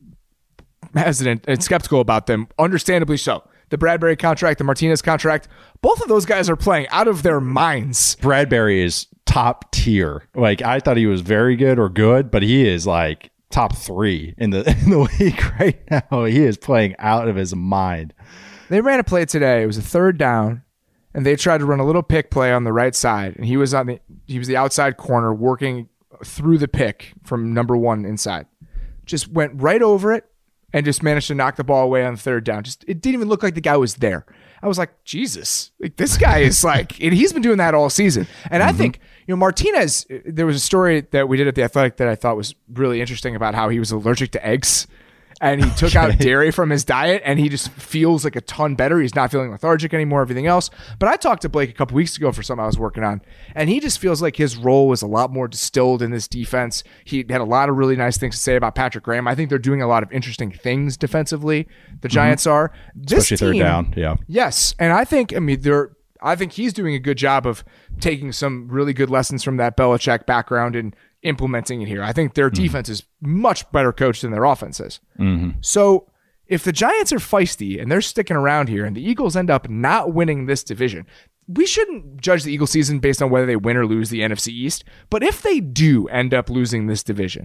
Speaker 3: hesitant and skeptical about them, understandably so. The Bradbury contract, the Martinez contract, both of those guys are playing out of their minds.
Speaker 4: Bradbury is top tier. Like I thought he was very good or good, but he is like top three in the in the league right now. He is playing out of his mind.
Speaker 3: They ran a play today. It was a third down, and they tried to run a little pick play on the right side, and he was on the he was the outside corner working through the pick from number one inside. Just went right over it and just managed to knock the ball away on the third down. Just it didn't even look like the guy was there. I was like, Jesus, like this guy is like, and he's been doing that all season. And I think, you know, Martinez, there was a story that we did at The Athletic that I thought was really interesting about how he was allergic to eggs. And he took out dairy from his diet, and he just feels like a ton better. He's not feeling lethargic anymore, everything else. But I talked to Blake a couple weeks ago for something I was working on, and he just feels like his role was a lot more distilled in this defense. He had a lot of really nice things to say about Patrick Graham. I think they're doing a lot of interesting things defensively. The Giants
Speaker 4: Mm-hmm.
Speaker 3: are. This
Speaker 4: Especially
Speaker 3: team,
Speaker 4: third down. Yeah.
Speaker 3: Yes, and I think, I mean, they're. I think he's doing a good job of taking some really good lessons from that Belichick background and implementing it here. I think their
Speaker 4: Mm-hmm.
Speaker 3: defense is much better coached than their offense is.
Speaker 4: Mm-hmm.
Speaker 3: So if the Giants are feisty and they're sticking around here and the Eagles end up not winning this division, we shouldn't judge the Eagles season based on whether they win or lose the N F C East. But if they do end up losing this division,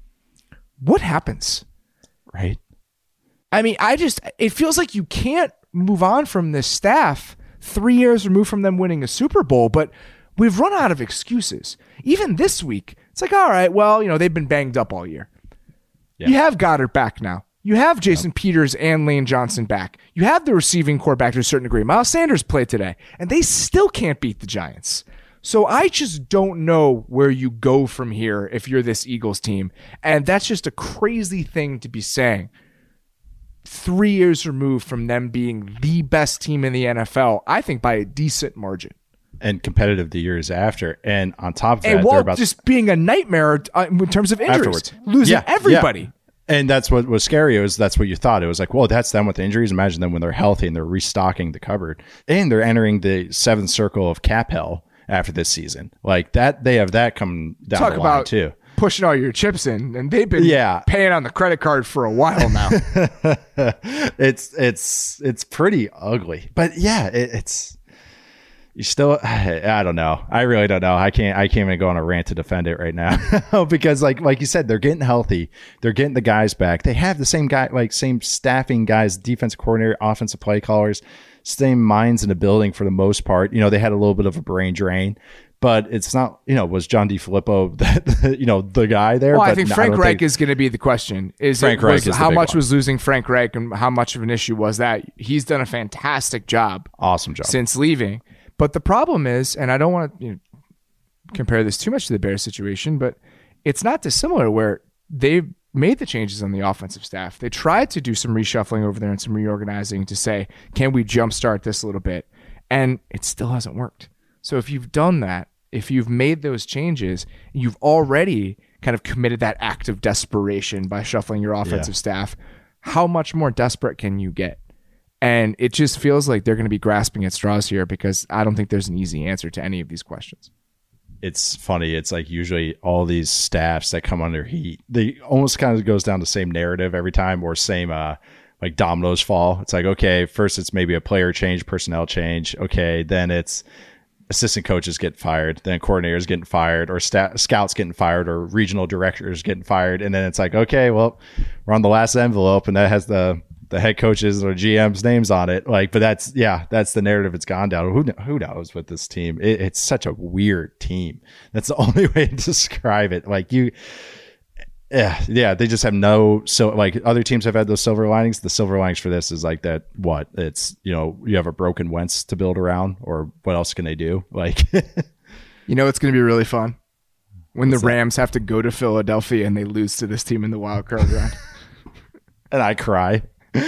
Speaker 3: what happens?
Speaker 4: Right.
Speaker 3: I mean, I just, it feels like you can't move on from this staff three years removed from them winning a Super Bowl, but we've run out of excuses. Even this week, it's like, all right, well, you know, they've been banged up all year.
Speaker 4: Yeah.
Speaker 3: You have Goddard back now. You have Jason yep. Peters and Lane Johnson back. You have the receiving core back to a certain degree. Miles Sanders played today, and they still can't beat the Giants. So I just don't know where you go from here if you're this Eagles team. And that's just a crazy thing to be saying. Three years removed from them being the best team in the N F L, I think by a decent margin.
Speaker 4: And competitive the years after. And on top of that,
Speaker 3: and
Speaker 4: they're
Speaker 3: while
Speaker 4: about
Speaker 3: just being a nightmare uh, in terms of injuries.
Speaker 4: Afterwards.
Speaker 3: Losing
Speaker 4: yeah,
Speaker 3: everybody.
Speaker 4: Yeah. And that's what was scary, is that's what you thought. It was like, well, that's them with injuries. Imagine them when they're healthy and they're restocking the cupboard. And they're entering the seventh circle of cap hell after this season. Like that, they have that coming down
Speaker 3: Talk
Speaker 4: the line
Speaker 3: about
Speaker 4: too.
Speaker 3: Pushing all your chips in, and they've been
Speaker 4: yeah.
Speaker 3: paying on the credit card for a while now.
Speaker 4: it's it's it's pretty ugly. But yeah, it, it's you still I don't know. I really don't know. I can't I can't even go on a rant to defend it right now. Because like like you said, they're getting healthy. They're getting the guys back. They have the same guy, like same staffing guys, defensive coordinator, offensive play callers, same minds in the building for the most part. You know, they had a little bit of a brain drain. But it's not, you know, was John DeFilippo that, you know, the guy there?
Speaker 3: Well,
Speaker 4: but
Speaker 3: I think
Speaker 4: no,
Speaker 3: Frank
Speaker 4: I
Speaker 3: Reich
Speaker 4: think,
Speaker 3: is going to be the question. Is
Speaker 4: Frank
Speaker 3: it,
Speaker 4: Reich
Speaker 3: was,
Speaker 4: is the
Speaker 3: how
Speaker 4: big
Speaker 3: much
Speaker 4: one.
Speaker 3: was losing Frank Reich and how much of an issue was that? He's done a fantastic job.
Speaker 4: Awesome job.
Speaker 3: Since leaving. But the problem is, and I don't want to you know, compare this too much to the Bears situation, but it's not dissimilar where they've made the changes on the offensive staff. They tried to do some reshuffling over there and some reorganizing to say, can we jumpstart this a little bit? And it still hasn't worked. So if you've done that, if you've made those changes, you've already kind of committed that act of desperation by shuffling your offensive yeah. staff, how much more desperate can you get? And it just feels like they're going to be grasping at straws here because I don't think there's an easy answer to any of these questions.
Speaker 4: It's funny. It's like usually all these staffs that come under heat, they almost kind of goes down the same narrative every time or same uh, like dominoes fall. It's like, okay, first it's maybe a player change, personnel change. Okay, then it's assistant coaches get fired, then coordinators getting fired, or sta- scouts getting fired, or regional directors getting fired, and then it's like, okay, well, we're on the last envelope, and that has the the head coaches or G M's names on it. Like, but that's yeah, that's the narrative it's gone down. Who who knows with this team? It, it's such a weird team. That's the only way to describe it. Like you. Yeah, yeah, they just have no so like other teams have had those silver linings. The silver linings for this is like that. What it's you know you have a broken Wentz to build around, or what else can they do? Like,
Speaker 3: you know, it's going to be really fun when
Speaker 4: What's
Speaker 3: the
Speaker 4: that?
Speaker 3: Rams have to go to Philadelphia and they lose to this team in the wild card round,
Speaker 4: and I cry.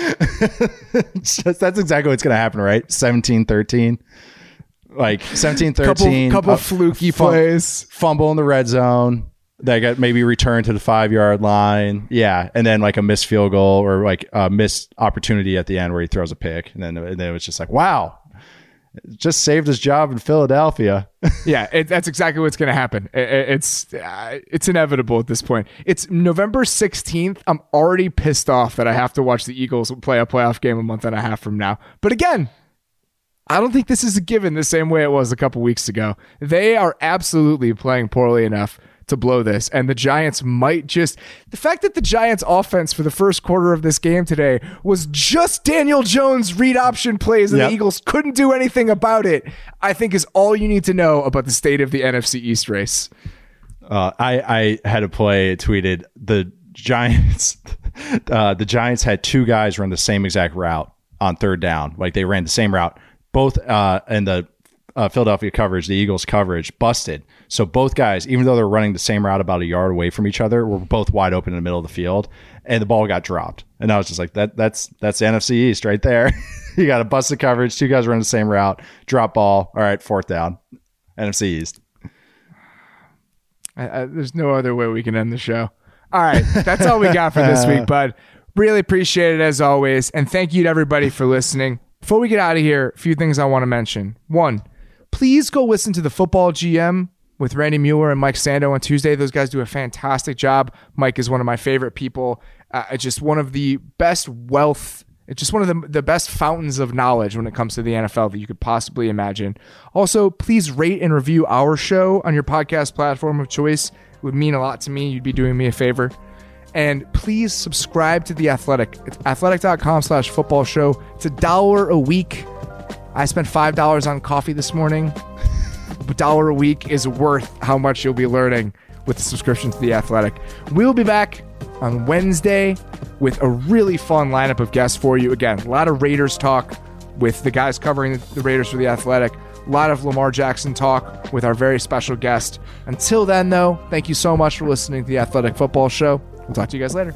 Speaker 4: Just, that's exactly what's going to happen, right? seventeen thirteen Like seventeen thirteen
Speaker 3: Couple, couple uh, fluky
Speaker 4: fum-
Speaker 3: plays,
Speaker 4: fumble in the red zone. They got maybe returned to the five yard line. Yeah. And then like a missed field goal or like a missed opportunity at the end where he throws a pick. And then, and then it was just like, wow, just saved his job in Philadelphia.
Speaker 3: Yeah, it, that's exactly what's going to happen. It, it, it's uh, it's inevitable at this point. It's November sixteenth. I'm already pissed off that I have to watch the Eagles play a playoff game a month and a half from now. But again, I don't think this is a given the same way it was a couple weeks ago. They are absolutely playing poorly enough to blow this, and the Giants might just the fact that the Giants offense for the first quarter of this game today was just Daniel Jones read option plays and yep. the Eagles couldn't do anything about it, I think is all you need to know about the state of the N F C East race.
Speaker 4: Uh, I, I had a play tweeted the Giants uh, the Giants had two guys run the same exact route on third down. Like they ran the same route, both uh, in the Uh, Philadelphia coverage, the Eagles coverage busted. So both guys, even though they're running the same route about a yard away from each other, were both wide open in the middle of the field, and the ball got dropped. And I was just like, that that's that's the N F C East right there. You got a busted coverage, two guys running the same route, drop ball. All right, fourth down, N F C East.
Speaker 3: I, I, there's no other way we can end the show. All right, that's all we got for this week, bud. Really appreciate it as always, and thank you to everybody for listening. Before we get out of here, a few things I want to mention. One, please go listen to the Football G M with Randy Mueller and Mike Sando on Tuesday. Those guys do a fantastic job. Mike is one of my favorite people. Uh, just one of the best wealth, it's just one of the, the best fountains of knowledge when it comes to the N F L that you could possibly imagine. Also, please rate and review our show on your podcast platform of choice. It would mean a lot to me. You'd be doing me a favor. And please subscribe to The Athletic. It's athletic.com slash football show. It's a dollar a week. I spent five dollars on coffee this morning. A dollar a week is worth how much you'll be learning with the subscription to The Athletic. We'll be back on Wednesday with a really fun lineup of guests for you. Again, a lot of Raiders talk with the guys covering the Raiders for The Athletic. A lot of Lamar Jackson talk with our very special guest. Until then, though, thank you so much for listening to The Athletic Football Show. We'll talk to you guys later.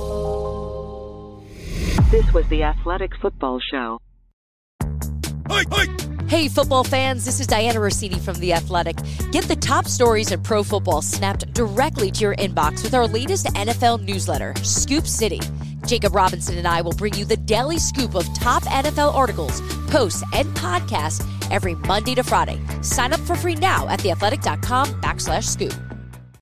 Speaker 2: This was The Athletic Football Show.
Speaker 9: Hey, hey. Hey, football fans, this is Diana Rossini from The Athletic. Get the top stories in pro football snapped directly to your inbox with our latest N F L newsletter, Scoop City. Jacob Robinson and I will bring you the daily scoop of top N F L articles, posts, and podcasts every Monday to Friday. Sign up for free now at theathletic.com backslash scoop.